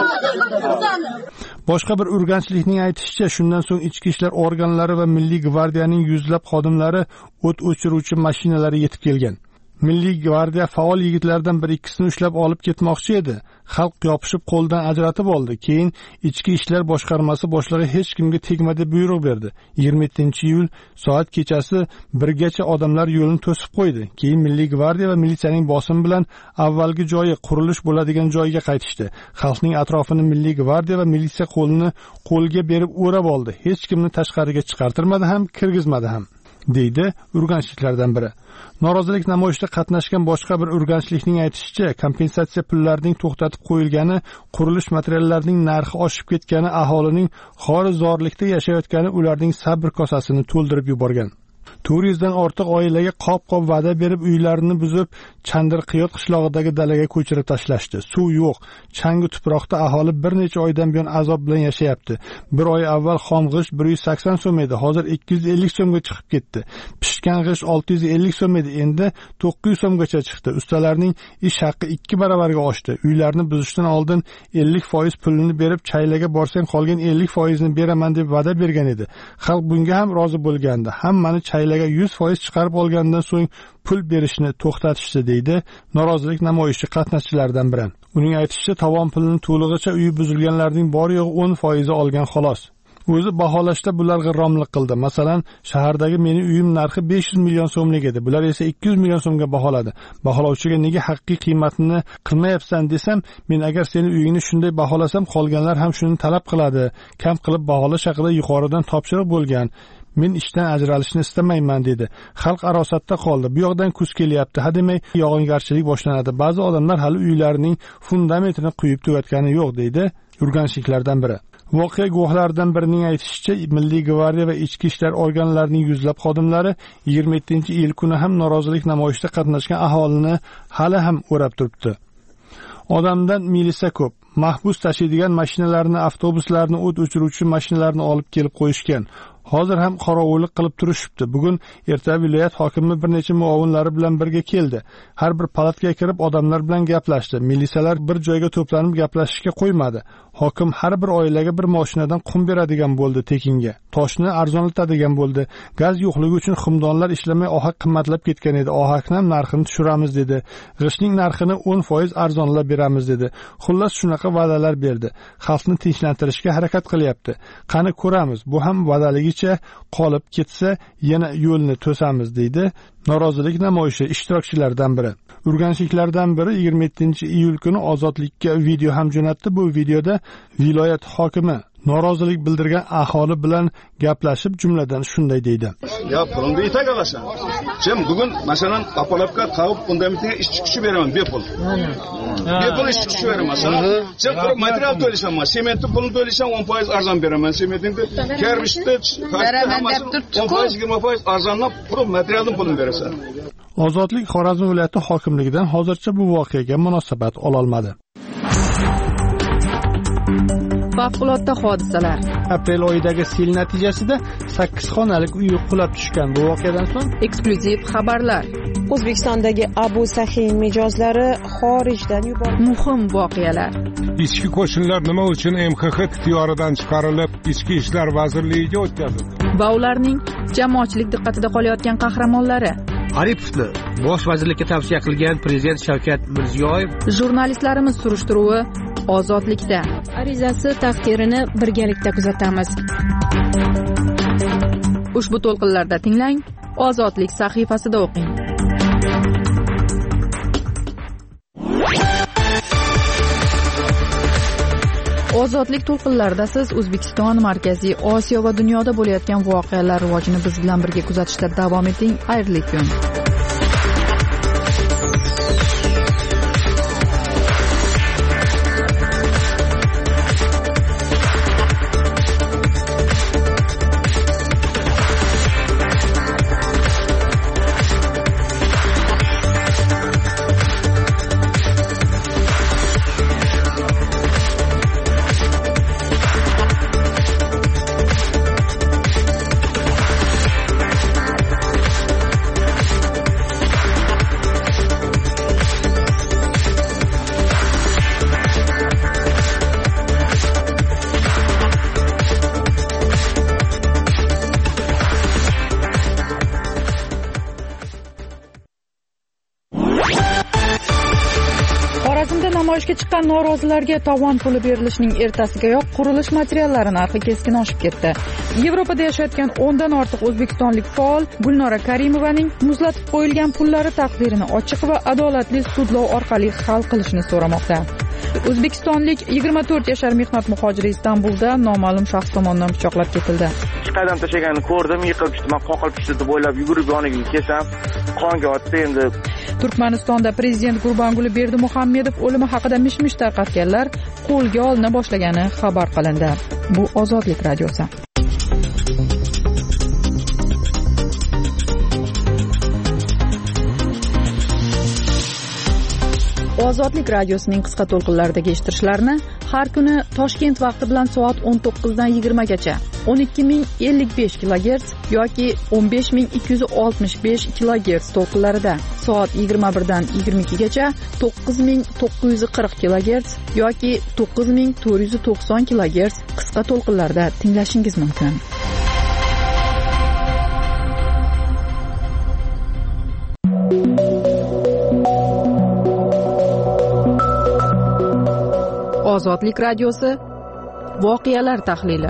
Boshqa bir urganchlikning aytishicha, shundan so'ng ichki ishlar organlari va Milliy gvardiyaning yuzlab xodimlari o't o'chiruvchi mashinalari yetib kelgan. Milliy gvardiya faol yigitlardan bir ikkisini ushlab olib ketmoqchi edi. Xalq yopishib qo'ldan ajratib oldi. Keyin ichki ishlar boshqarmasi boshlig'i hech kimga tegma deb buyruq berdi. 27-iyul soat kechasi 1gacha odamlar yo'lni to'sib qo'ydi. Keyin Milliy gvardiya va militsiyaning bosimi bilan avvalgi joyi, qurilish bo'ladigan joyga qaytishdi. Xalqning atrofini Milliy gvardiya va militsiya qo'lga berib o'rab oldi. Hech kimni tashqariga chiqartirmadi ham, kirgizmadi ham, deydi urganchliklardan biri. Norozilik namoyishida qatnashgan boshqa bir urganchlikning aytishicha, kompensatsiya pullarining to'xtatib qo'yilgani, qurilish materiallarining narxi oshib ketgani, aholining xorizorlikda yashayotgani ularning sabr kosasini to'ldirib yuborgan. 400 dan ortiq oilaga qop-qop va'da berib uylarini buzib, Chandirqiyot qishlog'idagi dalaga ko'chirib tashlashdi. Suv yo'q, changu tuproqda aholi bir necha oydan buyon azob bilan yashayapti. Bir oy avval xom g'isht 180 so'm edi, hozir 250 so'mga chiqib ketdi. Pishgan g'isht 650 so'm edi, endi 900 so'mgacha chiqdi. Ustalarning ish haqqi 2 baravarga oshdi. Uylarni buzishdan oldin 50% pulini berib, chaylaga borsang qolgan 50% ni beraman deb va'da bergan edi. Xalq bunga ham rozi bo'lgandi. Hammani chaylaga 100% chiqarib olgandan so'ng pul berishni to'xtatishdi, deydi norozilik namoyishi qatnashchilaridan biri. Uning aytishicha, tovon pulini to'lig'icha uyi buzilganlarning bor yo'g'i 10% olgan xolos. O'zi baholashda bular g'irromlik qildi. Masalan, shahardagi meni uyim narxi 500 million so'mlik edi. Bular esa 200 million so'mga baholadi. Baholovchiga nega haqiqiy qiymatini qilmayapsan desam, men agar seni uyingni shunday baholasam, qolganlar ham shuni talab qiladi. Kam qilib baholash haqida yuqoridan topshiriq bo'lgan. Men ishdan ajralishni istamayman, dedi. Xalq arosatda qoldi. Bu yoqdan kuz kelyapti, hademay yog'ingarchilik boshlanadi. Ba'zi odamlar hali uylarining fundamentini quyib tugatgani yo'q, deydi urganchliklardan biri. Voqea guvohlaridan birining aytishicha, Milliy gvardiya va ichki ishlar organlarining yuzlab xodimlari 27-iyul kuni ham norozilik namoyishida qatnashgan aholini hali ham o'rab turibdi. Odamdan milisa ko'p. Mahbus tashiydigan mashinalarni, avtobuslarni, o't o'chiruvchi mashinalarni olib kelib qo'yishgan. Hozir ham qorovullik qilib turishibdi. Bugun erta viloyat hokimi bir necha muovinlari bilan birga keldi. Har bir palatga kirib odamlar bilan gaplashdi. Militsiyalar bir joyga to'planib gaplashishga qo'ymadi. Hokim har bir oilaga bir mashinadan qum beradigan bo'ldi tekinga. Toshni arzonlatadigan bo'ldi. Gaz yo'qligi uchun xumdonlar ishlamay ohak qimmatlab ketgan edi. Ohakni ham narxini tushiramiz dedi. G'ishtning narxini 10% arzonlab beramiz dedi. Xullas shunaqa va'dalar berdi. Xalqni tinchlantirishga harakat qilyapti. Qani ko'ramiz, bu ham va'daligicha qolib ketsa, yana yo'lni to'samiz, deydi norozilik namoyishi ishtirokchilaridan biri. Urganchliklardan biri 27-iyul kuni Ozodlikka video ham jo'natdi. Bu videoda viloyat hokimi norozilik bildirgan aholi bilan gaplashib, jumladan shunday deydi. Ya pulni yetak olasan. Sen bugun masalan Apolovka qavib fundamentiga ish chiqishi beraman bepul. Bepul ish chiqishi beraman. Sen material to'laysan, sementni pulni to'laysan 10% arzon beraman. Sementni kermishni beraman deb turibdi. 10% arzonlab pul materialdan pulni berasan. Ozodlik Xorazm viloyati hokimligidan hozircha bu voqeaga munosabat ola olmadi. Favqulodda hodisalar. Aprel oyidagi sel natijasida 8 xonalik uy qulab tushgan. Bu voqeadan so'ng eksklyuziv xabarlar. O'zbekistondagi Abu Sahin mijozlari xorijdan yuborildi. Muhim voqealar. Ichki qo'shinlar nima uchun MXX ixtiyoridan chiqarilib, Ichki ishlar vazirligiga o'tkazildi? Va ularning jamoatchilik diqqatida qolayotgan qahramonlari. Aripovni bosh vazirlikka tavsiya qilgan prezident Shavkat Mirziyoyev. Jurnalistlarimiz surishtiruvi Ozodlikda. Arizasi taqdirini birgalikda kuzatamiz. Ushbu to'lqinlarda tinglang, Ozodlik sahifasida o'qing. Ozodlik to'lqinlarida siz O'zbekiston, Markaziy Osiyo va dunyoda bo'layotgan voqealar rivojini biz bilan birga kuzatishda davom eting. Xayrli kun. Namoyishga chiqqan norozilarga tovon puli berilishining ertasigayoq qurilish materiallari narxi keskin oshib ketdi. Yevropada yashayotgan 10 dan ortiq o'zbekistonlik faol Gulnora Karimovaning muzlatib qo'yilgan pullari taqdirini ochiq va adolatli sudlov orqali hal qilishni so'ramoqda. O'zbekistonlik 24 yashar mehnat muhojiri Istanbulda noma'lum shaxs tomonidan pichoqlab ketildi. Qadam tashlaganini ko'rdim, yiqilib tushdi, men qoqilib tushdi deb o'ylab yugurib yoniga kelsam, qonga otdi endi. Turkmanistonda prezident Gurbanguli Berdimuhammedov o'limi haqida mish-mish tarqatganlar qo'lga olina boshlagani xabar qilindi. Bu Ozodlik radiosi. Ozodlik radiosining qisqa to'lqinlaridagi eshittirishlarni har kuni Toshkent vaqti bilan soat 19 dan 20 gacha 12055 kHz yoki 15265 kHz to'lqinlarida, soat 21 dan 22 gacha 9940 kHz yoki 9490 kHz qisqa to'lqinlarda tinglashingiz mumkin. Ozodlik radiosi voqealar tahlili.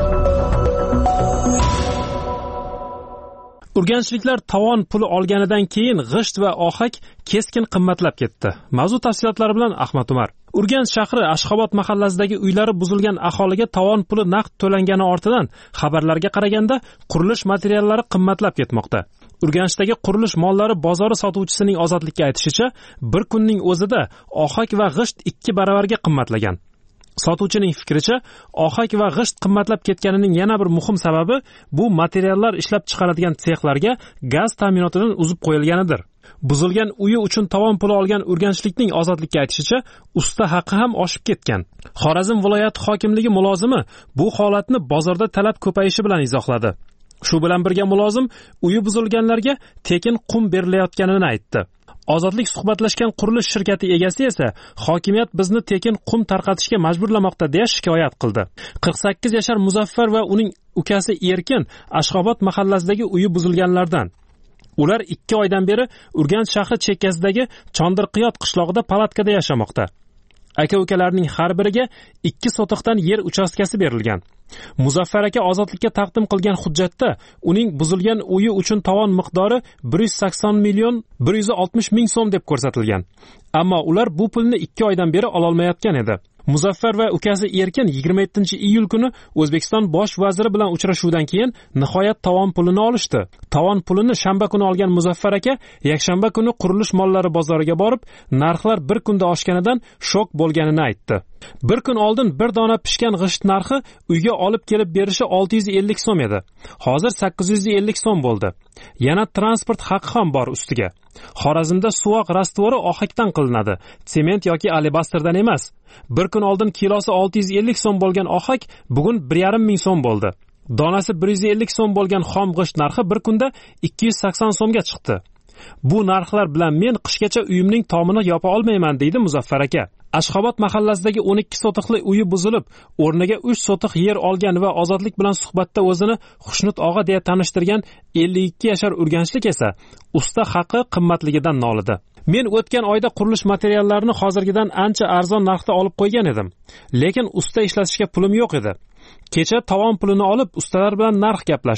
Urganchliklar tovon puli olganidan keyin g'isht va ohak keskin qimmatlab ketdi. Mavzu tafsilotlari bilan Ahmad Umar. Urganch shahri Ashxobod mahallasidagi uylari buzilgan aholiga tovon puli naqd to'langani ortidan xabarlarga qaraganda qurilish materiallari qimmatlab ketmoqda. Urganchdagi qurilish mollari bozori sotuvchisining Ozodlikka aytishicha, bir kunning o'zida ohak va g'isht 2 baravarga qimmatlagan. Sotuvchining fikricha, ohak va g'isht qimmatlab ketganining yana bir muhim sababi bu materiallar ishlab chiqaradigan sexlarga gaz ta'minotidan uzib qo'yilganidir. Buzilgan uyi uchun tovon puli olgan urganchlikning Ozodlikka aytishicha, usta haqi ham oshib ketgan. Xorazm viloyati hokimligi mulozimi bu holatni bozorda talab ko'payishi bilan izohladi. Shu bilan birga mulozim uyi buzilganlarga tekin qum berilayotganini aytdi. Ozodlik suhbatlashgan qurilish shirkati egasi esa hokimiyat bizni tekin qum tarqatishga majburlamoqda deya shikoyat qildi. 48 yashar Muzaffar va uning ukasi Erkin Ashxobod mahallasidagi uyi buzilganlardan. Ular 2 oydan beri Urganch shahri chekkasidagi Chondirqiyot qishlog'ida palatkada yashamoqda. Aka-ukalarning har biriga 2 sotiqdan yer uchastkasi berilgan. Muzaffar aka Ozodlikka taqdim qilgan hujjatda uning buzilgan uyi uchun tovon miqdori 180 million 160 ming so'm deb ko'rsatilgan. Ammo ular bu pulni 2 oydan beri ola olmayotgan edi. Muzaffar va ukasi Erkin 27-iyul kuni O'zbekiston bosh vaziri bilan uchrashuvdan keyin nihoyat tovon pulini olishdi. Tovon pulini shanba kuni olgan Muzaffar aka yakshanba kuni qurilish mollari bozoriga borib, narxlar bir kunda oshganidan shok bo'lganini aytdi. Bir kun oldin bir dona pishgan g'isht narxi uyga olib kelib berishi 650 so'm edi. Hozir 850 so'm bo'ldi. Yana transport haqi ham bor ustiga. Xorazmda suvoq rastvori ohakdan qilinadi, sement yoki alibasтрdan emas. Bir kun oldin kilosi 650 so'm bo'lgan ohak bugun 1,5 ming so'm bo'ldi. Donasi 150 so'm bo'lgan xom g'isht narxi bir kunda 280 so'mga chiqdi. Bu narxlar bilan men qishgacha uyimning tomini yopa olmayman, deydi Muzaffar aka. Ashxobod mahallasidagi 12 sotiqli uyi buzilib, o'rniga 3 sotiq yer olgan va Ozodlik bilan suhbatda o'zini Xushnut og'a deya tanishtirgan 52 yashar urganchlik esa usta haqi qimmatligidan nolidi. Men o'tgan oyda qurilish materiallarini hozirgidan ancha arzon narxda olib qo'ygan edim, lekin usta ishlatishga pulim yo'q edi. Kecha tovon pulini olib ustalar bilan narx gaplashdim.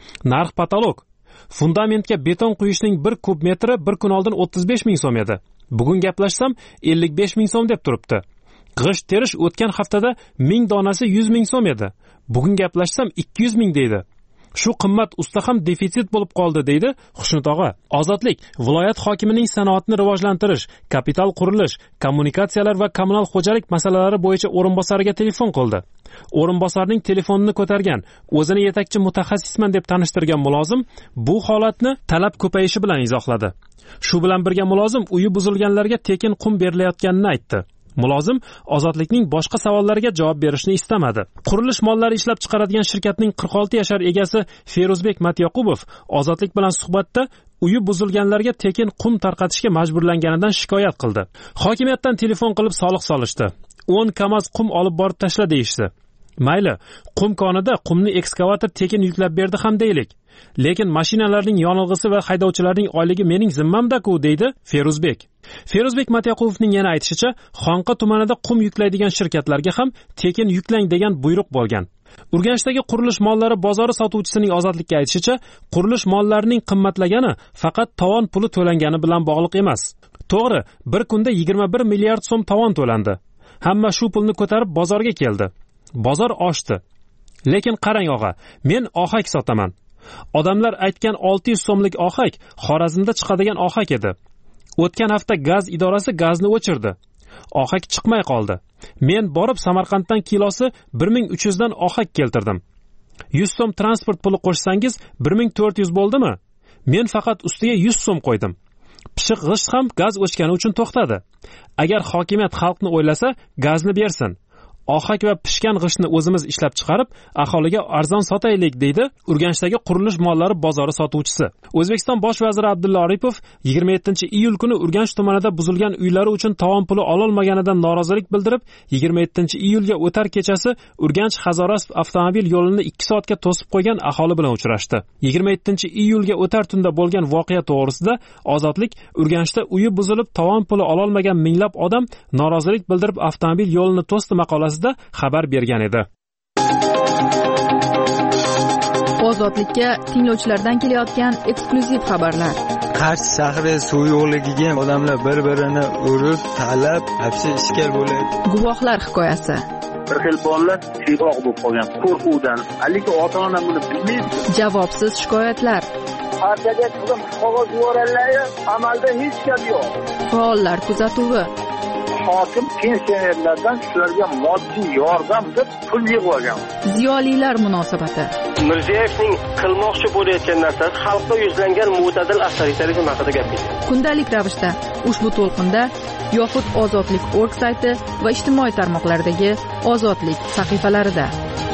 Narx patolog. Fundamentga beton quyishning 1 kub metri bir kun oldin 35 ming so'm edi. Bugun gaplashsam 55 ming so'm deb turibdi. G'isht terish o'tgan haftada 1000 donasi 100 ming so'm edi. Bugun gaplashsam 200 ming deydi. Shu qimmat usta ham defitsit bo'lib qoldi deydi Xushnud og'a. Ozodlik viloyat hokimining sanoatni rivojlantirish, kapital qurilish, kommunikatsiyalar va kommunal xo'jalik masalalari bo'yicha o'rinbosariga telefon qildi. O'rinbosarning telefonini ko'targan, o'zini yetakchi mutaxassisman deb tanishtirgan mulozim bu holatni talab ko'payishi bilan izohladi. Shu bilan birga mulozim uyi buzilganlarga tekin qum berilayotganini aytdi. Mulozim Ozodlikning boshqa savollariga javob berishni istamadi. Qurilish mollari ishlab chiqaradigan shirkatning 46 yashar egasi Feruzbek Matyoqubov Ozodlik bilan suhbatda uyi buzilganlarga tekin qum tarqatishga majburlanganidan shikoyat qildi. Hokimiyatdan telefon qilib soliq solishdi. 10 kamaz qum olib borib tashla deyishdi. Mayli, qum konida qumni ekskavator tekin yuklab berdi ham deylik. Lekin mashinalarning yonilg'isi va haydovchilarning oyligi mening zimmamda-ku deydi Feruzbek. Feruzbek Matyoqubovning yana aytishicha, Xonqa tumanida qum yuklaydigan shirkatlarga ham tekin yuklang degan buyruq bo'lgan. Urganchdagi qurilish mollari bozori sotuvchisining Ozodlikka aytishicha, qurilish mollarining qimmatlagani faqat tovon puli to'langani bilan bog'liq emas. To'g'ri, bir kunda 21 milliard so'm tovon to'landi. Hamma shu pulni ko'tarib bozorga keldi. Bozor oshdi. Lekin qarang og'a, men ohak sotaman. Odamlar aytgan 600 so'mlik ohak Xorazmda chiqadigan ohak edi. O'tgan hafta gaz idorasi gazni o'chirdi. Ohak chiqmay qoldi. Men borib Samarqanddan kilosi 1300 dan ohak keltirdim. 100 so'm transport puli qo'shsangiz 1400 bo'ldimi? Men faqat ustiga 100 so'm qo'ydim. Pishiq g'isht ham gaz o'chgani uchun to'xtadi. Agar hokimiyat xalqni o'ylasa, gazni bersin. Ohak va pishgan g'ishtni o'zimiz ishlab chiqarib, aholiga arzon sotaylik deydi Urganchdagi qurilish mollari bozori sotuvchisi. O'zbekiston bosh vaziri Abdulla Aripov 27-iyul kuni Urganch tumanida buzilgan uylari uchun tovon puli ololmaganidan norozilik bildirib, 27-iyulga o'tar kechasi Urganch Hazorasp avtomobil yo'lini 2 soatga to'sib qo'ygan aholi bilan uchrashdi. 27-iyulga o'tar tunda bo'lgan voqea to'g'risida Ozodlik Urganchda uyi buzilib tovon puli ololmagan minglab odam norozilik bildirib avtomobil yo'lini to'sdi maqolasi xabar bergan edi. Ozodlikka tinglovchilardan kelayotgan eksklyuziv xabarlar. Qarshi shahri suv yo'qligiga odamlar bir-birini urib, talab, hapsi ishkal bo'ladi. Guvohlar hikoyasi. Bir xil bolalar siyg'oq bo'lib qolgan qo'rquvdan. Lekin ota-ona buni bilmaydi. Javobsiz shikoyatlar. Partiyaga qizim qog'oz yuborganlar, amalda hech gap yo'q. Faollar kuzatuvi. Hokim pensionerlardan shularga moddiy yordam deb pul yig'ib olgan. Ziyolilar munosabati. Mirziyoyevning qilmoqchi bo'layotgan narsasi xalqqa yuzlangan mo'tadil avtoritarizm haqida gapirdi. Kundalik ravishda ushbu to'lqinda yoxud ozodlik.org sayti va ijtimoiy tarmoqlardagi Ozodlik sahifalarida.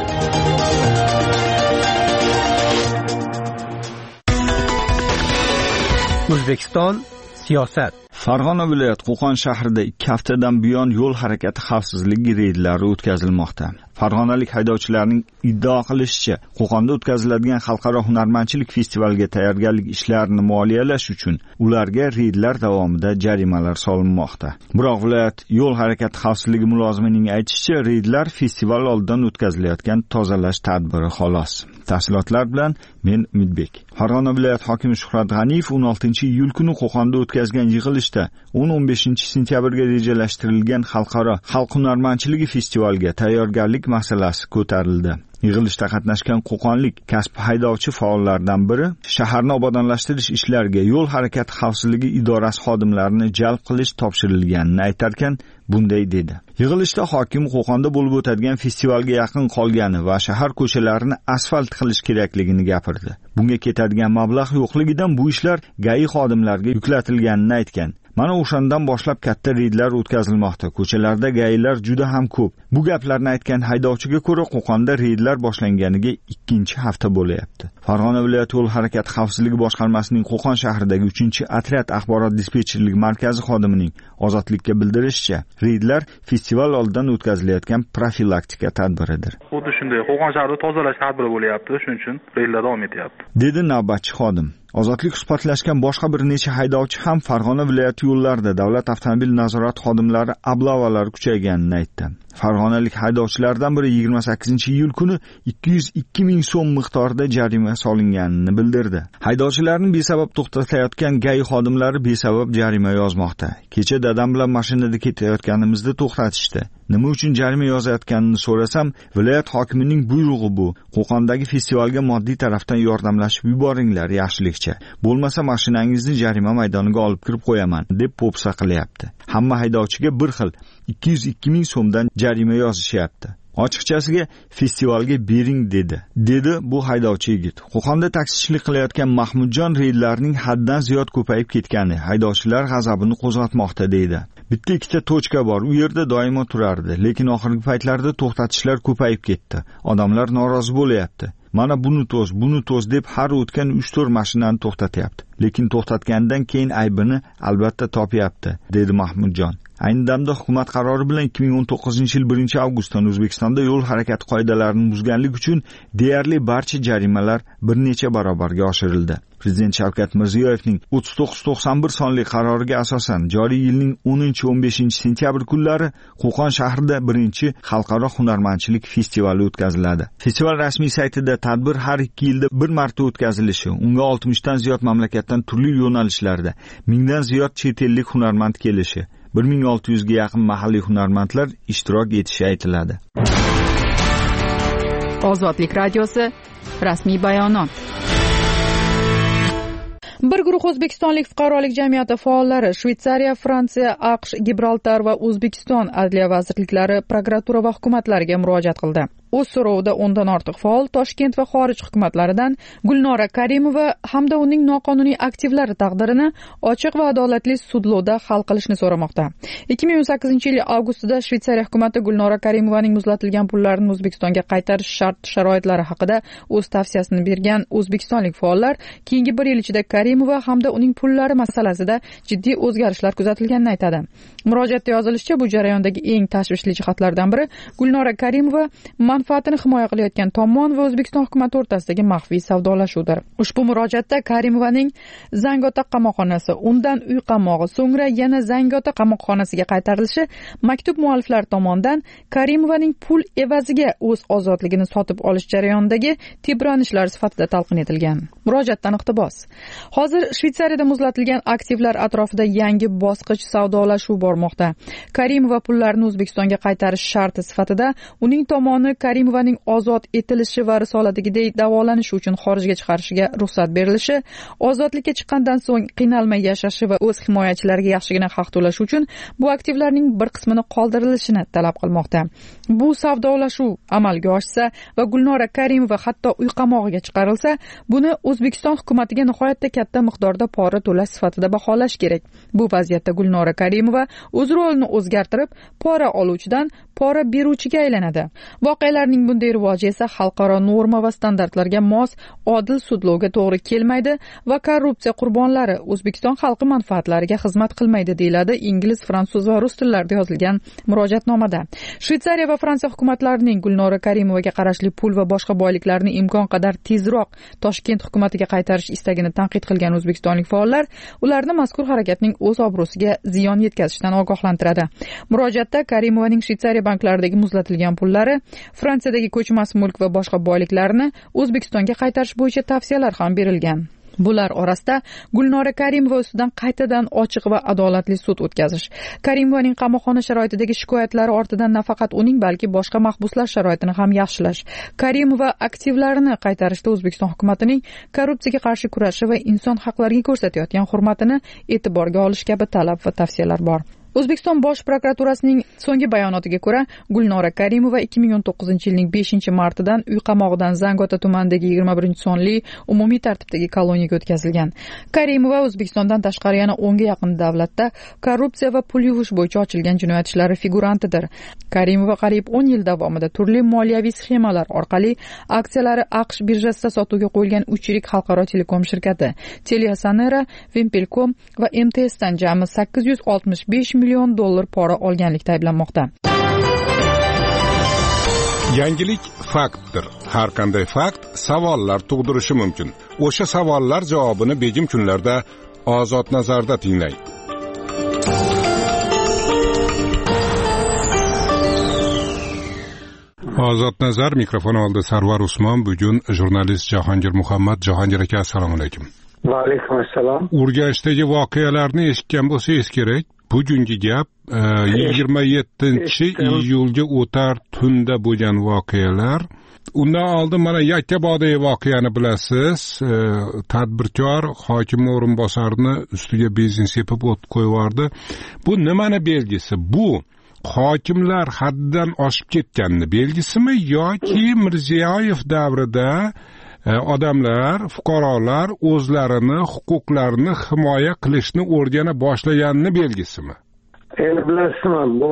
O'zbekiston siyosat. Farg'ona viloyat Qo'qon shahrida 2 haftadan buyon yo'l harakati xavfsizligi reydlari o'tkazilmoqda. Farg'onalik haydovchilarning iddao qilishicha, Qo'qonda o'tkaziladigan xalqaro hunarmandchilik festivaliga tayyorgarlik ishlarini moliyalash uchun ularga reydlar davomida jarimalar solinmoqda. Biroq viloyat yo'l harakati xavfsizligi mulozimining aytishicha, reydlar festival oldidan o'tkazilayotgan tozalash tadbiri xolos. Tafsilotlar bilan men Umidbek. Farg'ona viloyat hokimi Shuhrat G'aniyev 16-iyul kuni Qo'qonda o'tkazgan yig'ilishda 10-15-sentyabrga rejalashtirilgan xalqaro xalq hunarmandchiligi festivaliga tayyorgarlik masalasi ko'tarildi. Yig'ilishda qatnashgan qo'qonlik kasb haydovchi faollardan biri shaharni obodonlashtirish ishlariga yo'l harakati xavfsizligi idorasi xodimlarini jalb qilish topshirilganini aytarkan, bunday dedi. Yig'ilishda hokim Qo'qonda bo'lib o'tadigan festivalga yaqin qolgani va shahar ko'chalarini asfalt qilish kerakligini gapirdi. Bunga ketadigan mablag' yo'qligidan bu ishlar GAI xodimlariga yuklatilganini aytgan. Mana o'shandan boshlab katta reydlar o'tkazilmoqda. Ko'chalarda GAIlar juda ham ko'p. Bu gaplarni aytgan haydovchiga ko'ra, Qo'qonda reydlar boshlanganiga 2-hafta bo'layapti. Farg'ona viloyat yo'l harakati xavfsizligi boshqarmasining Qo'qon shahridagi 3-otryad axborot dispetcherlik markazi xodimining Ozodlikka bildirishicha, reydlar festival oldidan o'tkazilayotgan profilaktika tadbiridir. Xuddi shunday Qo'qon shahrida tozalash tadbiri bo'layapti, shuning uchun reydlar davom etyapti, dedi navbatchi xodim. Ozodlik suhbatlashgan boshqa bir necha haydovchi ham Farg'ona viloyati yo'llarida davlat avtomobil nazorati xodimlari ablavalari kuchayganini aytdi. Farg'onalik haydovchilardan biri 28-iyul kuni 202 ming so'm miqdorida jarima solinganini bildirdi. Haydovchilarni besabab to'xtatayotgan GAI xodimlari besabab jarima yozmoqda. Kecha dadam bilan mashinada ketayotganimizda to'xtatishdi. Nima uchun jarima yozayotganini so'rasam, viloyat hokimining buyrug'i bu. Qo'qondagi festivalga moddiy tarafdan yordamlashib yuboringlar yaxshilikcha. Bo'lmasa mashinangizni jarima maydoniga olib kirib qo'yaman deb po'pisa qilyapti. Hamma haydovchiga bir xil 202 ming so'mdan jarima yozishyapti. Ochiqchasiga festivalga bering dedi bu haydovchi yigit. Qo'qonda taksichilik qilayotgan Mahmudjon reydlarning haddan ziyod ko'payib ketgani haydovchilar g'azabini qo'zg'atmoqda deydi. Bitta ikkita tochka bor, u yerda doimo turardi, lekin oxirgi paytlarda to'xtatishlar ko'payib ketdi. Odamlar norozi bo'layapti. Mana buni to'z deb har o'tgan 3-4 mashinani to'xtatyapti. Lekin to'xtatgandan keyin aybini albatta topyapti, dedi Mahmudjon. Ayni damda hukumat qarori bilan 2019-yil 1-avgustdan O'zbekistonda yo'l harakati qoidalarini buzganlik uchun deyarli barcha jarimalar bir necha barobarga oshirildi. Prezident Shavkat Mirziyoyevning 3991 sonli qaroriga asosan joriy yilning 10-15 sentyabr kunlari Qo'qon shahrida 1-xalqaro hunarmandchilik festivali o'tkaziladi. Festival rasmiy saytida tadbir har 2 yilda bir marta o'tkazilishi, unga 60 dan ziyod mamlakatdan turli yo'nalishlarda 1000 dan ziyod chet ellik hunarmand kelishi, 1600 ga yaqin mahalliy hunarmandlar ishtirok etishi aytiladi. Ozodlik radiosi rasmiy bayonot. Bir guruh o'zbekistonlik fuqarolik jamiyati faollari Shveysariya, Fransiya, AQSh, Gibraltar va O'zbekiston adliya vazirliklari, prokuratura va hukumatlariga murojaat qildi. O'z so'rovida 10 dan ortiq faol Toshkent va xorij hukumatlaridan Gulnora Karimova hamda uning noqonuniy aktivlari taqdirini ochiq va adolatli sudlovda hal qilishni so'ramoqda. 2018-yil avgustida Shveysariya hukumati Gulnora Karimovaning muzlatilgan pullarini O'zbekistonga qaytarish shart-sharoitlari haqida o'z tavsiyasini bergan o'zbekistonlik faollar keyingi 1 yil ichida Karimova hamda uning pullari masalasida jiddiy o'zgarishlar kuzatilganini aytadi. Murojaatda yozilishicha, bu jarayondagi eng tashvishli jihatlardan biri Gulnora Karimova manfaatini himoya qilayotgan tomon va O'zbekiston hukumati o'rtasidagi maxfiy savdolashuvdir. Ushbu murojaatda Karimovaning Zangiota qamoqxonasi, undan uy qamog'i, so'ngra yana Zangiota qamoqxonasiga qaytarilishi maktub mualliflari tomonidan Karimovaning pul evaziga o'z ozodligini sotib olish jarayonidagi tebranishlar sifatida talqin etilgan. Murojaatdan iqtibos. Hozir Shveysariyada muzlatilgan aktivlar atrofida yangi bosqich savdolashuv bormoqda. Karimova pullarini O'zbekistonga qaytarish sharti sifatida uning tomoni Karimovaning ozod etilishi va risoladagidek davolanishi uchun xorijga chiqarishiga ruxsat berilishi, ozodlikka chiqqandan so'ng qiynalmay yashashi va o'z himoyachilariga yaxshigina haq to'lashi uchun bu aktivlarning bir qismini qoldirilishini talab qilmoqda. Bu savdolashuv amalga oshsa va Gulnora Karimova hatto uy qamog'iga chiqarilsa, buni O'zbekiston hukumatiga nihoyatda katta miqdorda pora to'lash sifatida baholash kerak. Bu vaziyatda Gulnora Karimova o'z rolini o'zgartirib, pora oluvchidan pora beruvchiga aylanadi. Voqealarning bunday rivoji esa xalqaro norma va standartlarga mos, odil sudlovga to'g'ri kelmaydi va korrupsiya qurbonlari O'zbekiston xalqi manfaatlariga xizmat qilmaydi, deyiladi ingliz, fransuz va rus tillarida yozilgan murojaatnomada. Shveysariya va Fransiya hukumatlarining Gulnora Karimovaga qarashli pul va boshqa boyliklarni imkon qadar tezroq Toshkent hukumatiga qaytarish istagini tanqid qilgan o'zbekistonlik faollar ularni mazkur harakatning o'z obro'siga ziyon yetkazishdan ogohlantiradi. Murojaatda Karimovaning Shveysariya banklaridagi muzlatilgan pullari, Fransiyadagi ko'chmas mulk va boshqa boyliklarni O'zbekistonga qaytarish bo'yicha tavsiyalar ham berilgan. Bular orasida Gulnora Karimova ustidan qaytadan ochiq va adolatli sud o'tkazish, Karimovaning qamoqxona sharoitidagi shikoyatlari ortidan nafaqat uning, balki boshqa mahbuslar sharoitini ham yaxshilash, Karimova aktivlarini qaytarishda O'zbekiston hukumatining korrupsiyaga qarshi kurashi va inson haqlariga ko'rsatayotgan hurmatini e'tiborga olish kabi talab va tavsiyalar bor. O'zbekiston Bosh prokuraturasining so'nggi bayonotiga ko'ra, Gulnora Karimova 2019-yilning 5-martidan uy qamog'idan Zangiota tumanidagi 21-sonli umumiy tartibdagi koloniyaga o'tkazilgan. Karimova O'zbekistondan tashqari yana 10 ga yaqin davlatda korrupsiya va pul yuvish bo'yicha ochilgan jinoyat ishlari figurantidir. Karimova qariyb 10 yil davomida turli moliyaviy sxemalar orqali aksiyalari AQSh birjasida sotuvga qo'yilgan 3 yirik xalqaro telekom shirkati Teliasanera, Vimpelcom va MTS dan jami 865 million dollar pora olganlikda ayblanmoqda. Yangilik faktdir. Har qanday fakt savollar tug'dirishi mumkin. O'sha savollar javobini begim kunlarda Ozod nazarda tinglang. Ozod nazar, mikrofon oldi Sarvar Usmon. Bugun jurnalist Jahongir Muhammad. Jahongir aka, assalomu alaykum. Va alaykum assalom. Urganchdagi voqealarni eshitgan bo'lsangiz kerak. Bugungi gap 27-iyulga o'tar tunda bo'lgan voqealar. Undan oldin mana Yakkabog'dagi voqeani bilasiz. Tadbirkor hokim o'rinbosarini ustiga benzin sepib o't qo'yardi. Bu nimani belgisi? Bu hokimlar haddan oshib ketganini belgisimi yoki Mirziyoyev davrida odamlar, fuqarolar o'zlarini huquqlarini himoya qilishni o'rgana boshlaganini belgisimi? Endi bilasizmi, bu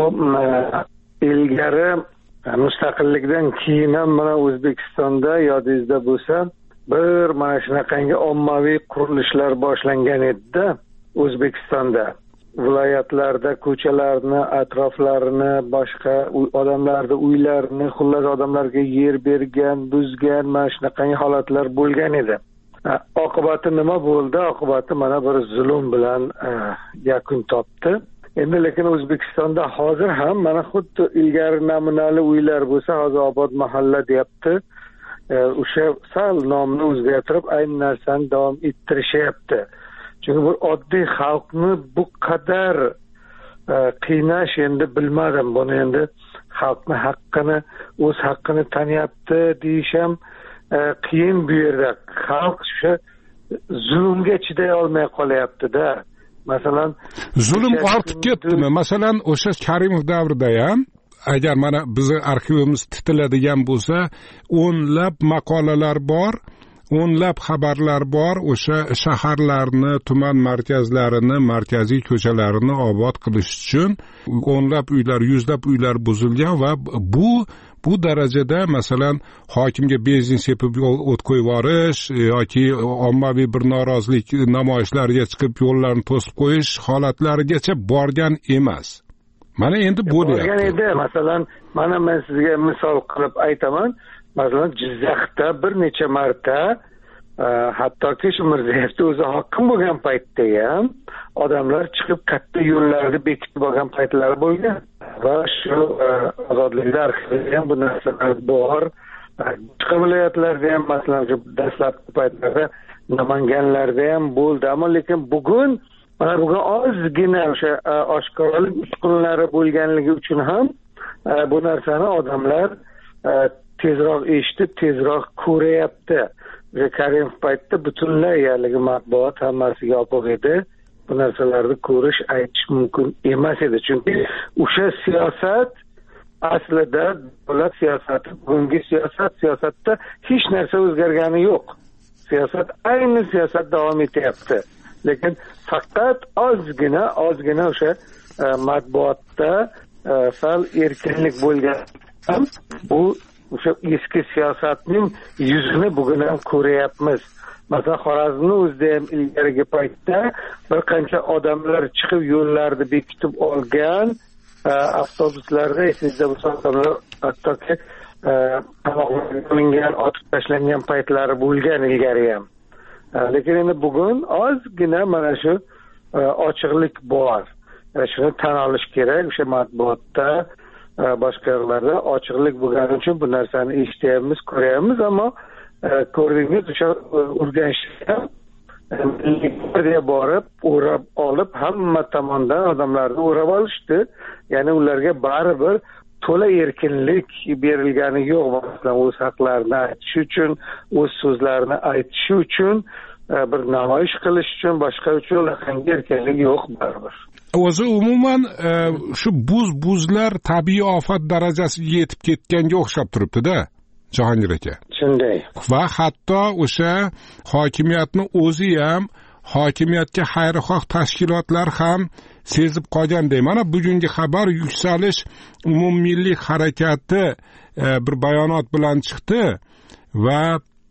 ilgari mustaqillikdan keyin ham mana O'zbekistonda yodingizda bo'lsa, bir mana shunaqangi ommaviy qurilishlar boshlangan edi-da O'zbekistonda. Viloyatlarda ko'chalarni, atroflarini, boshqa odamlarni uylarini, xullas odamlarga yer bergan, buzgan, mana shunaqangi holatlar bo'lgan edi. Oqibati nima bo'ldi? Oqibati mana bir zulm bilan yakun topdi. Endi lekin O'zbekistonda hozir ham mana xuddi ilgari namunali uylar bo'lsa, hozir obod mahalla deyapti. O'sha sal nomni o'zgartirib ayni narsani davom ettirishyapti. Çünkü bu oddiy xalqni bu qadar qiynash endi bilmadim. Buni endi xalqni haqqini, o'z haqqini taniyapti deyish ham qiyin bu yerda. Xalq shu zulmga chiday olmay qolyapti-da. Masalan, zulm ortib ketdimi? Masalan, o'sha Karimov davrida ham agar mana bizni arxivimiz titiladigan bo'lsa, o'nlab maqolalar bor. O'nlab xabarlar bor, o'sha shaharlarni, tuman markazlarini, markaziy ko'chalarini obod qilish uchun o'nlab uylar, yuzlab uylar buzilgan va bu darajada masalan hokimga benzin sepib o't qo'yib yuborish yoki ommaviy bir norozilik namoyishlariga chiqib yo'llarni to'sib qo'yish holatlarigacha borgan emas. Mana endi bo'lyapti. Borgan edi. Masalan, mana men sizga misol qilib aytaman. Masalan, Jizzaxda bir necha marta hattoki shu Mirzayevda o'zi hokim bo'lgan paytda ham odamlar chiqib katta yo'llarni bekitib olgan paytlari bo'lgan. Va shu ozodlikda arxivida ham bu narsalar bor. Boshqa viloyatlarda ham masalan shu dastlabki paytlarda Namanganlarda ham bo'ldi. Ammo lekin bugun ozgina o'sha oshkoralik uskunalari bo'lganligi uchun ham bu narsani odamlar tezroq eshitib, tezroq ko'rayapti. Karimov paytda butunlay yaligi matbuot hammasiga opiq edi. Bu narsalarni ko'rish, aytish mumkin emas edi. Chunki o'sha siyosat aslida davlat siyosati, bugungi siyosatda hech narsa o'zgargani yo'q. Siyosat ayni siyosat davom etyapti. Lekin faqat ozgina o'sha matbuotda sal erkinlik bo'lgan. Bu o'sha eski siyosatning yuzini bugun ham ko'ryapmiz. Masalan, Xorazmni o'zida ham ilgarigi paytda bir qancha odamlar chiqib yo'llarni bekitib olgan, avtobuslarda esingizda bo'lsa odamlar hattoki qamoqlarga olingan, otib tashlangan paytlari bo'lgan ilgari ham. Lekin endi bugun ozgina mana shu ochiqlik bor. Shuni tan olish kerak. O'sha matbuotda boshqa yerlarda ochiqlik bo'lgani uchun bu narsani eshityapmiz, ko'ryapmiz, ammo ko'rdingiz o'sha Urganchda borib o'rab olib hamma tomondan odamlarni o'rab olishdi. Ya'ni ularga baribir to'la erkinlik berilgani yo'q. Masalan, o'z haqlarini aytish uchun, o'z so'zlarini aytish uchun, bir namoyish qilish uchun, boshqa uchun qanday erkinlik yo'q baribir. O'zi umuman shu buzlar tabiiy ofat darajasiga yetib ketganga o'xshab turibdi-da, Jahongir aka. Shunday. Va hatto o'sha hokimiyatni o'zi ham, hokimiyatga xayrixoh tashkilotlar ham sezib qolgandek. Mana bugungi xabar Yuksalish umummilliy harakati bir bayonot bilan chiqdi va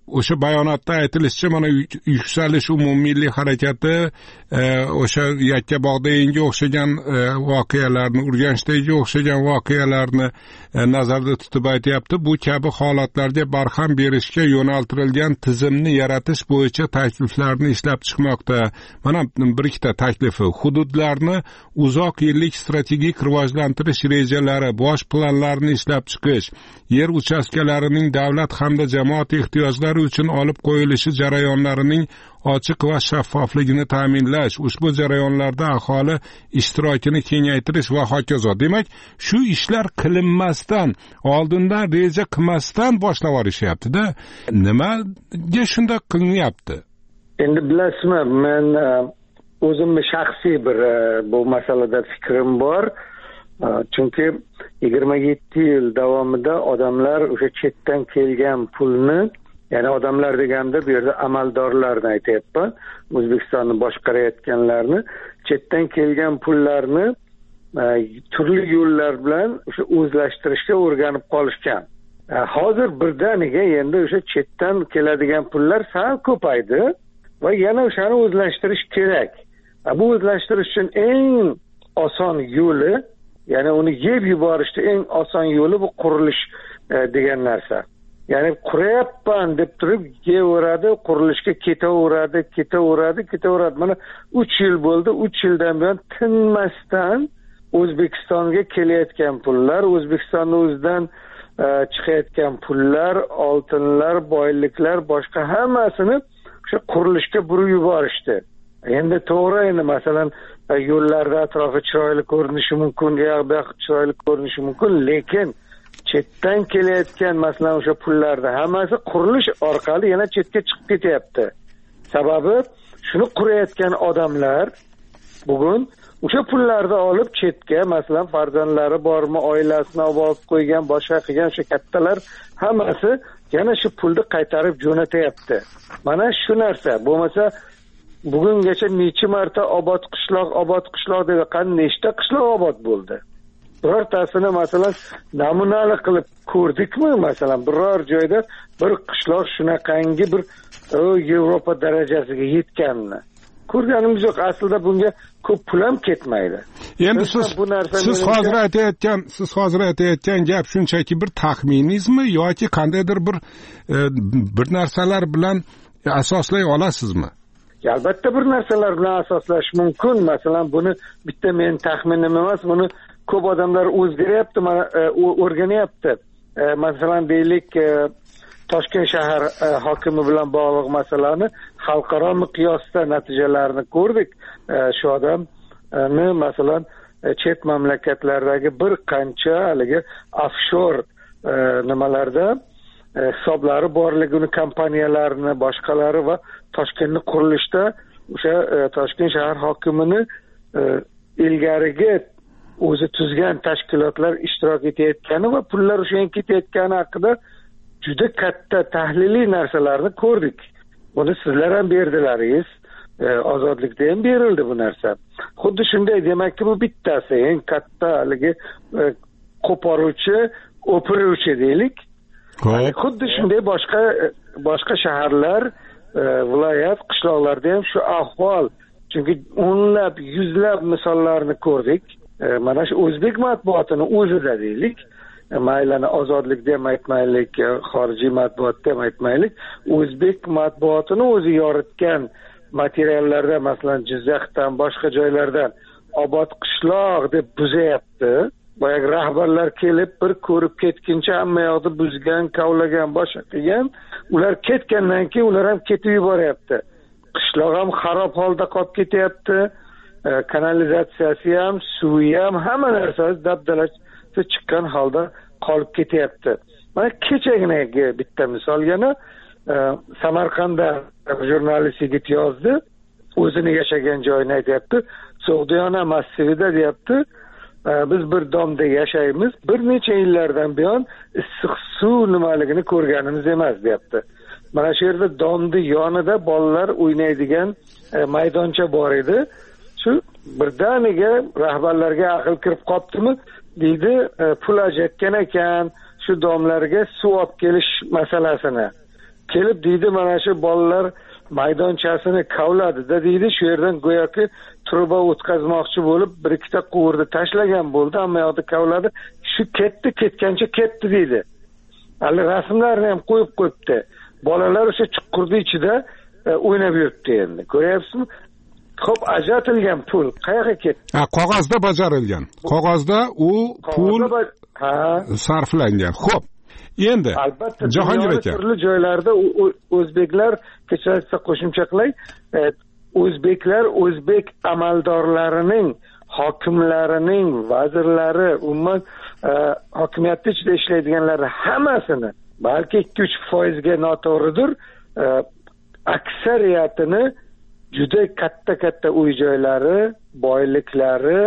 o'sha bayonotda aytilishicha mana yuksalish umummilliy harakati o'sha Yakkabog'dagi o'xshagan voqealarni, Urganchdagi o'xshagan voqealarni nazarda tutib aytyapti. Bu kabi holatlarga barham berishga yo'naltirilgan tizimni yaratish bo'yicha takliflarni ishlab chiqmoqda. Mana bir ikkita taklifi: hududlarni uzoq yillik strategik rivojlantirish rejalari, bosh planlarini ishlab chiqish, yer uchastkalarining davlat hamda jamoat ehtiyojlari uchun olib qo'yilishi jarayonlarining ochiq va shaffofligini ta'minlash, ushbu jarayonlarda aholi ishtirokini kengaytirish va hokazo. Demak, shu ishlar qilinmasdan, oldindan reja qilmasdan boshlab olishyapti-da. Nimaga shunday qilinyapti? Endi bilasizmi, men o'zimni shaxsiy bir bu masalada fikrim bor. Chunki 27 yil davomida odamlar o'sha chetdan kelgan pulni, ya'ni odamlar deganda bu yerda amaldorlarni aytyapman, O'zbekistonni boshqarayotganlarni, chetdan kelgan pullarni turli yo'llar bilan o'sha o'zlashtirishga o'rganib qolishgan. Hozir birdaniga endi o'sha chetdan keladigan pullar sal ko'paydi va yana o'shani o'zlashtirish kerak. Bu o'zlashtirish uchun eng oson yo'li, ya'ni uni yeb yuborishda eng oson yo'li bu qurilish degan narsa. Ya'ni quryapman deb turib yeveradi, qurilishga ketaveradi. Mana 3 yil bo'ldi, 3 yildan buyon tinmasdan O'zbekistonga kelayotgan pullar, O'zbekistonning o'zidan chiqayotgan pullar, oltinlar, boyliklar, boshqa hammasini o'sha qurilishga burib yuborishdi. Endi to'g'ri, endi masalan yo'llarda atrofi chiroyli ko'rinishi mumkin, chiroyli ko'rinishi mumkin, lekin chetdan kelayotgan masalan o'sha pullarni hammasi qurilish orqali yana chetga chiqib ketyapti. Sababi shuni qurayotgan odamlar bugun o'sha pullarni olib chetga, masalan farzandlari bormi, oilasini olib qo'ygan, boshqa qilgan o'sha kattalar hammasi yana shu pulni qaytarib jo'natyapti. Mana shu narsa bo'lmasa bugungacha necha marta obod qishloq deb nechta qishloq obod bo'ldi. Birortasini masalan namunali qilib ko'rdikmi? Masalan biror joyda bir qishloq shunaqangi bir Yevropa darajasiga yetganini ko'rganimiz yo'q. Aslida bunga ko'p pul ham ketmaydi. Endi siz hozir aytayotgan gap shunchaki bir taxminingizmi yoki qandaydir bir narsalar bilan asoslay olasizmi? Albatta bir narsalar bilan asoslash mumkin. Masalan buni bitta men taxminim emas, buni ko'p odamlar o'zgaryapti, o'rganyapti. Masalan deylik, Toshkent shahar hokimi bilan bog'liq masalani xalqaro miqyosda natijalarini ko'rdik. Shu odamni masalan chet mamlakatlardagi bir qancha haligi offshore nimalarda hisoblari borligini, kompaniyalarini, boshqalari va Toshkentni qurilishda o'sha Toshkent shahar hokimini ilgarigi o'zi tuzgan tashkilotlar ishtirok etayotgani va pullar o'shaga ketayotgani haqida juda katta tahliliy narsalarni ko'rdik. Buni sizlar ham berdilaringiz, ozodlikda ham berildi bu narsa. Xuddi shunday, demakki bu bittasi eng katta haligi qo'poruvchi, o'piruvchi deylik. Xuddi shunday boshqa shaharlar, viloyat, qishloqlarda ham shu ahvol. Chunki o'nlab, yuzlab misollarni ko'rdik. Mana shu o'zbek matbuotini o'zida deylik, maylani ozodlikda ham aytmaylik, xorijiy matbuotda ham aytmaylik, o'zbek matbuotini o'zi yoritgan materiallarda, masalan Jizzaxdan, boshqa joylardan obod qishloq deb buzayapti. Boyagi rahbarlar kelib bir ko'rib ketguncha hamma yoqni buzgan, kavlagan, boshqa qilgan. Ular ketgandan keyin ular ham ketib yuboryapti. Qishloq ham xarob holda qolib ketyapti. Kanalizatsiyasi ham, suvi ham, hamma narsasi dabdalasi chiqqan holda qolib ketyapti. Mana kechaginaga bitta misol, yana Samarqandda jurnalist yigit yozdi, o'zini yashagan joyini aytyapti. So'g'diyona massivida deyapti, biz bir domda yashaymiz, bir necha yillardan buyon issiq suv nimaligini ko'rganimiz emas deyapti. Mana shu yerda domni yonida bolalar o'ynaydigan maydoncha bor edi. Shu birdaniga rahbarlarga aql kirib qoptimi deydi, pul ajratgan ekan shu domlarga suv olib kelish masalasini. kelib deydi mana shu bolalar maydonchasini kavladida deydi, shu yerdan go'yoki truba o'tkazmoqchi bo'lib bir ikkita quvurni tashlagan bo'ldi, hamma yoqda kavladi, shu ketgancha ketdi deydi. Hali rasmlarni ham qo'yib qo'yibdi. Bolalar o'sha chuqurning ichida o'ynab yuribdi endi. Ko'ryapsizmi? Ko'p ajratilgan pul qayerga ketdi? Qog'ozda bajarilgan. Qog'ozda u pul sarflangan. Xo'p. Endi Jahongir aka, turli joylarda o'zbeklar, kechirasiz qo'shimcha qilay, o'zbeklar o'zbek amaldorlarining, hokimlarining, vazirlari, umuman hokimiyatda ichida ishlaydiganlarning hammasini, balki 2-3% ga noto'g'ridir, aksariyatini juda katta uy joylari, boyliklari,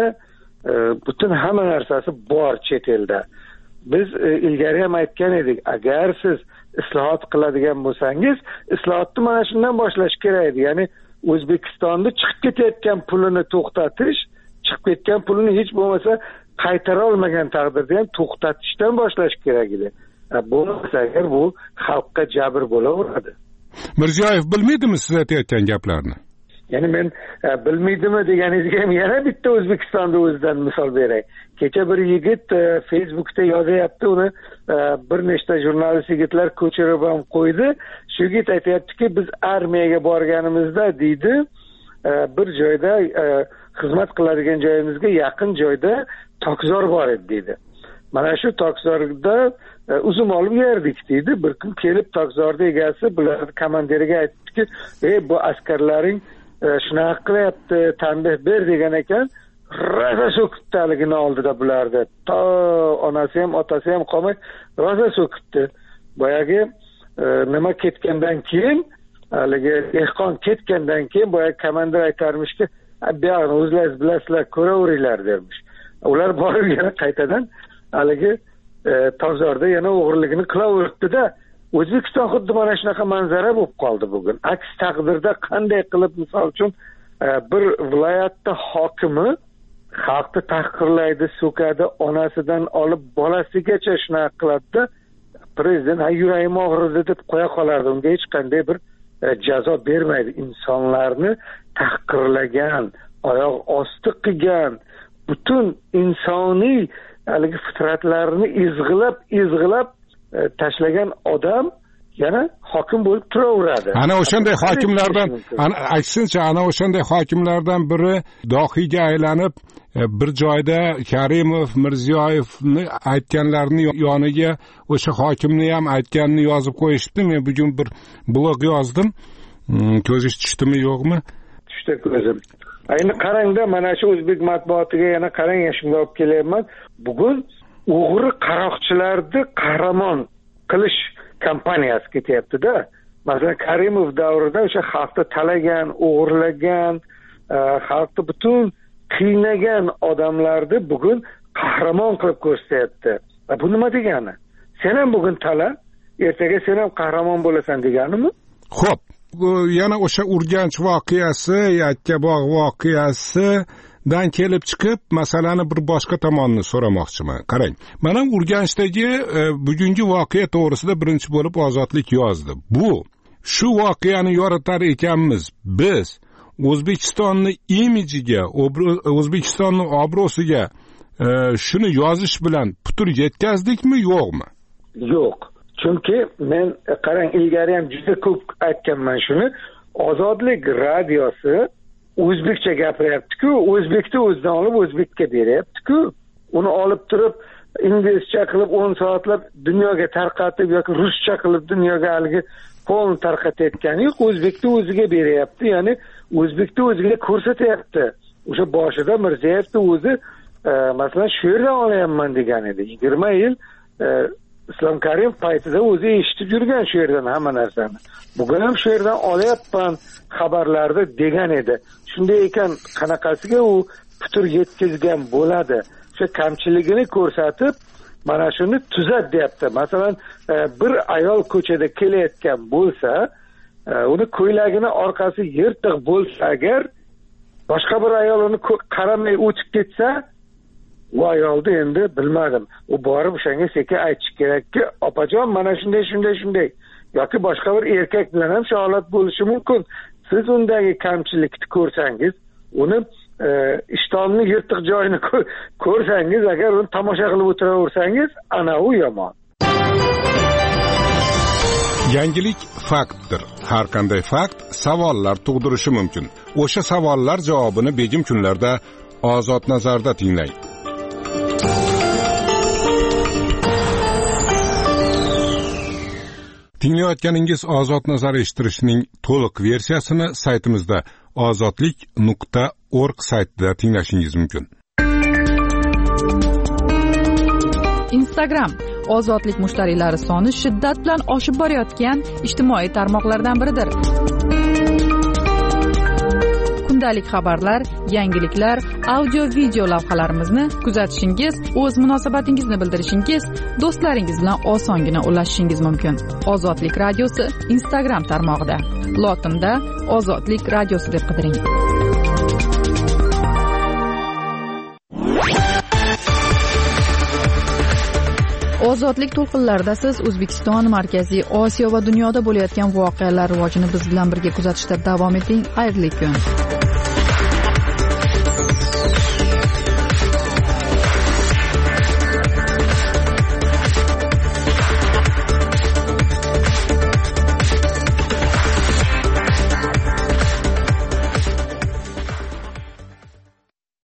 butun hamma narsasi bor chet elda. Biz ilgari ham aytgan edik, agar siz islohot qiladigan bo'lsangiz, islohotni mana shundan boshlash kerak edi. Ya'ni O'zbekistonda chiqib ketayotgan pulini to'xtatish, chiqib ketgan pulini hech bo'lmasa qaytara olmagan taqdirda ham to'xtatishdan boshlash kerak edi. Bo'lmasa agar bu xalqqa jabr bo'laveradi. Mirziyoyev bilmaydimi siz aytayotgan gaplarni? Ya'ni men bilmaydimi deganingizga ham yana bitta O'zbekistonda o'zidan misol beray. Kecha bir yigit Facebookda yozyapti, uni bir nechta jurnalist yigitlar ko'chirib ham qo'ydi. Shu yigit aytayaptiki, biz armiyaga borganimizda deydi, bir joyda xizmat qiladigan joyimizga yaqin joyda tokzor bor edi deydi. Mana shu tokzorda uzum olib yerdik deydi. Bir kun kelib tokzorda egasi bular komandiriga aytdiki, bu askarlaring shunaqa qilyapti, tanbeh ber degan ekan. Rosa so'kibdi haligini oldida bularda. To onasi ham otasi ham qolmay rosa so'kibdi. Boyagi nima ketgandan keyin, haligi dehqon ketgandan keyin boyagi komandir aytarmishki, "Buyog'ini o'zlaringiz bilasizlar, ko'raveringlar" dermish. Ular borib yana qaytadan haligi tozorda yana o'g'irligini qilaveribdi-da. O'zbekiston xuddi mana shunaqa manzara bo'lib qoldi bugun. Aks taqdirda qanday qilib, misol uchun bir viloyatda hokimi xalqni tahqirlaydi, so'kadi, onasidan olib bolasigacha shunaqa qiladi-da, prezident yuragim og'ridi deb qo'ya qolardi. Unga hech qanday bir jazo bermaydi. Insonlarni tahqirlagan, oyoq osti qilgan, butun insoniy haligi fitratlarini izg'ilab tashlagan odam yana hokim bo'lib turaveradi. Ana o'shanday hokimlardan, aksincha ana o'shanday hokimlardan biri dohiyga aylanib, bir joyda Karimov, Mirziyoyevni aytganlarini yoniga o'sha hokimni ham aytganini yozib qo'yishdi. Men bugun bir blog yozdim. Ko'zingiz tushdimi, yo'qmi? Tushdi ko'zim. Endi qarangda, mana shu o'zbek matbuotiga yana qarang, shunga olib kelyapman. Bugun o'g'ri qaroqchilarni qahramon qilish kampaniyasi ketyapti-da. Masalan, Karimov davrida o'sha xalqni talagan, o'g'irlagan, xalqni butun qiynagan odamlarni bugun qahramon qilib ko'rsatyapti. Bu nima degani? Sen ham bugun tala, ertaga sen ham qahramon bo'lasan deganimi? Xo'p, yana o'sha Urganch voqeasi, Yakkabog' voqeasidan kelib chiqib, masalani bir boshqa tomonini so'ramoqchiman. Qarang, mana Urganchdagi bugungi voqea to'g'risida birinchi bo'lib Ozodlik yozdi. Bu shu voqeani yoritar ekanmiz biz O'zbekistonni imijiga, O'zbekistonning obro'siga shuni yozish bilan putur yetkazdikmi, yo'qmi? Yo'q. Chunki men qarang, ilgari ham juda ko'p aytganman shuni. Ozodlik radiosi o'zbekcha gapiryapti-ku, o'zbekni o'zidan olib o'zbekka beryapti-ku. Uni olib turib inglizcha qilib 10 soatlab dunyoga tarqatib yoki ruscha qilib dunyoga haligi polni tarqatayotgani yo'q, o'zbekni o'ziga beryapti. Ya'ni o'zbekni o'ziga ko'rsatyapti. O'sha boshida Mirziyoyevni o'zi masalan shu yerdan olayapman degan edi. 20 yil Islom Karimov paytida o'zi eshitib yurgan shu yerdan hamma narsani. Bugun ham shu yerdan olayapman xabarlarda degan edi. Shunday ekan, qanaqasiga u putur yetkazgan bo'ladi? O'sha kamchiligini ko'rsatib, mana shuni tuzat deyapti. Masalan, bir ayol ko'chada kelayotgan bo'lsa, uni ko'ylagini orqasi yirtiq bo'lsa agar, boshqa bir ayol uni qaramay o'tib ketsa, u ayolni endi bilmadim. U borib o'shanga sekin aytish kerakki, opajon, mana shunday. yoki boshqa bir erkak bilan ham shu holat bo'lishi mumkin. Siz undagi kamchilikni ko'rsangiz, uni ishtonning yirtiq joyini ko'rsangiz, agar uni tomosha qilib o'tiraversangiz, ana u yomon. Yangilik faktdir. Har qanday fakt savollar tug'dirishi mumkin. O'sha savollar javobini begim kunlarda Ozod nazarda tinglang. Tinglayotganingiz Ozod nazar eshittirishning to'liq versiyasini saytimizda ozodlik.org saytida tinglashingiz mumkin. Instagram ozodlik mushtariylari soni shiddat bilan oshib borayotgan ijtimoiy tarmoqlardan biridir. Kundalik xabarlar, yangiliklar, audio-video lavhalarimizni kuzatishingiz, o'z munosabatingizni bildirishingiz, do'stlaringiz bilan osongina ulashishingiz mumkin. Ozodlik radiosi Instagram tarmog'ida. Lotinda Ozodlik radiosi deb qidiring. Ozodlik to'lqinlarida siz O'zbekiston, Markaziy Osiyo va dunyoda bo'layotgan voqealar rivojini biz bilan birga kuzatishda davom eting. Xayrli kun.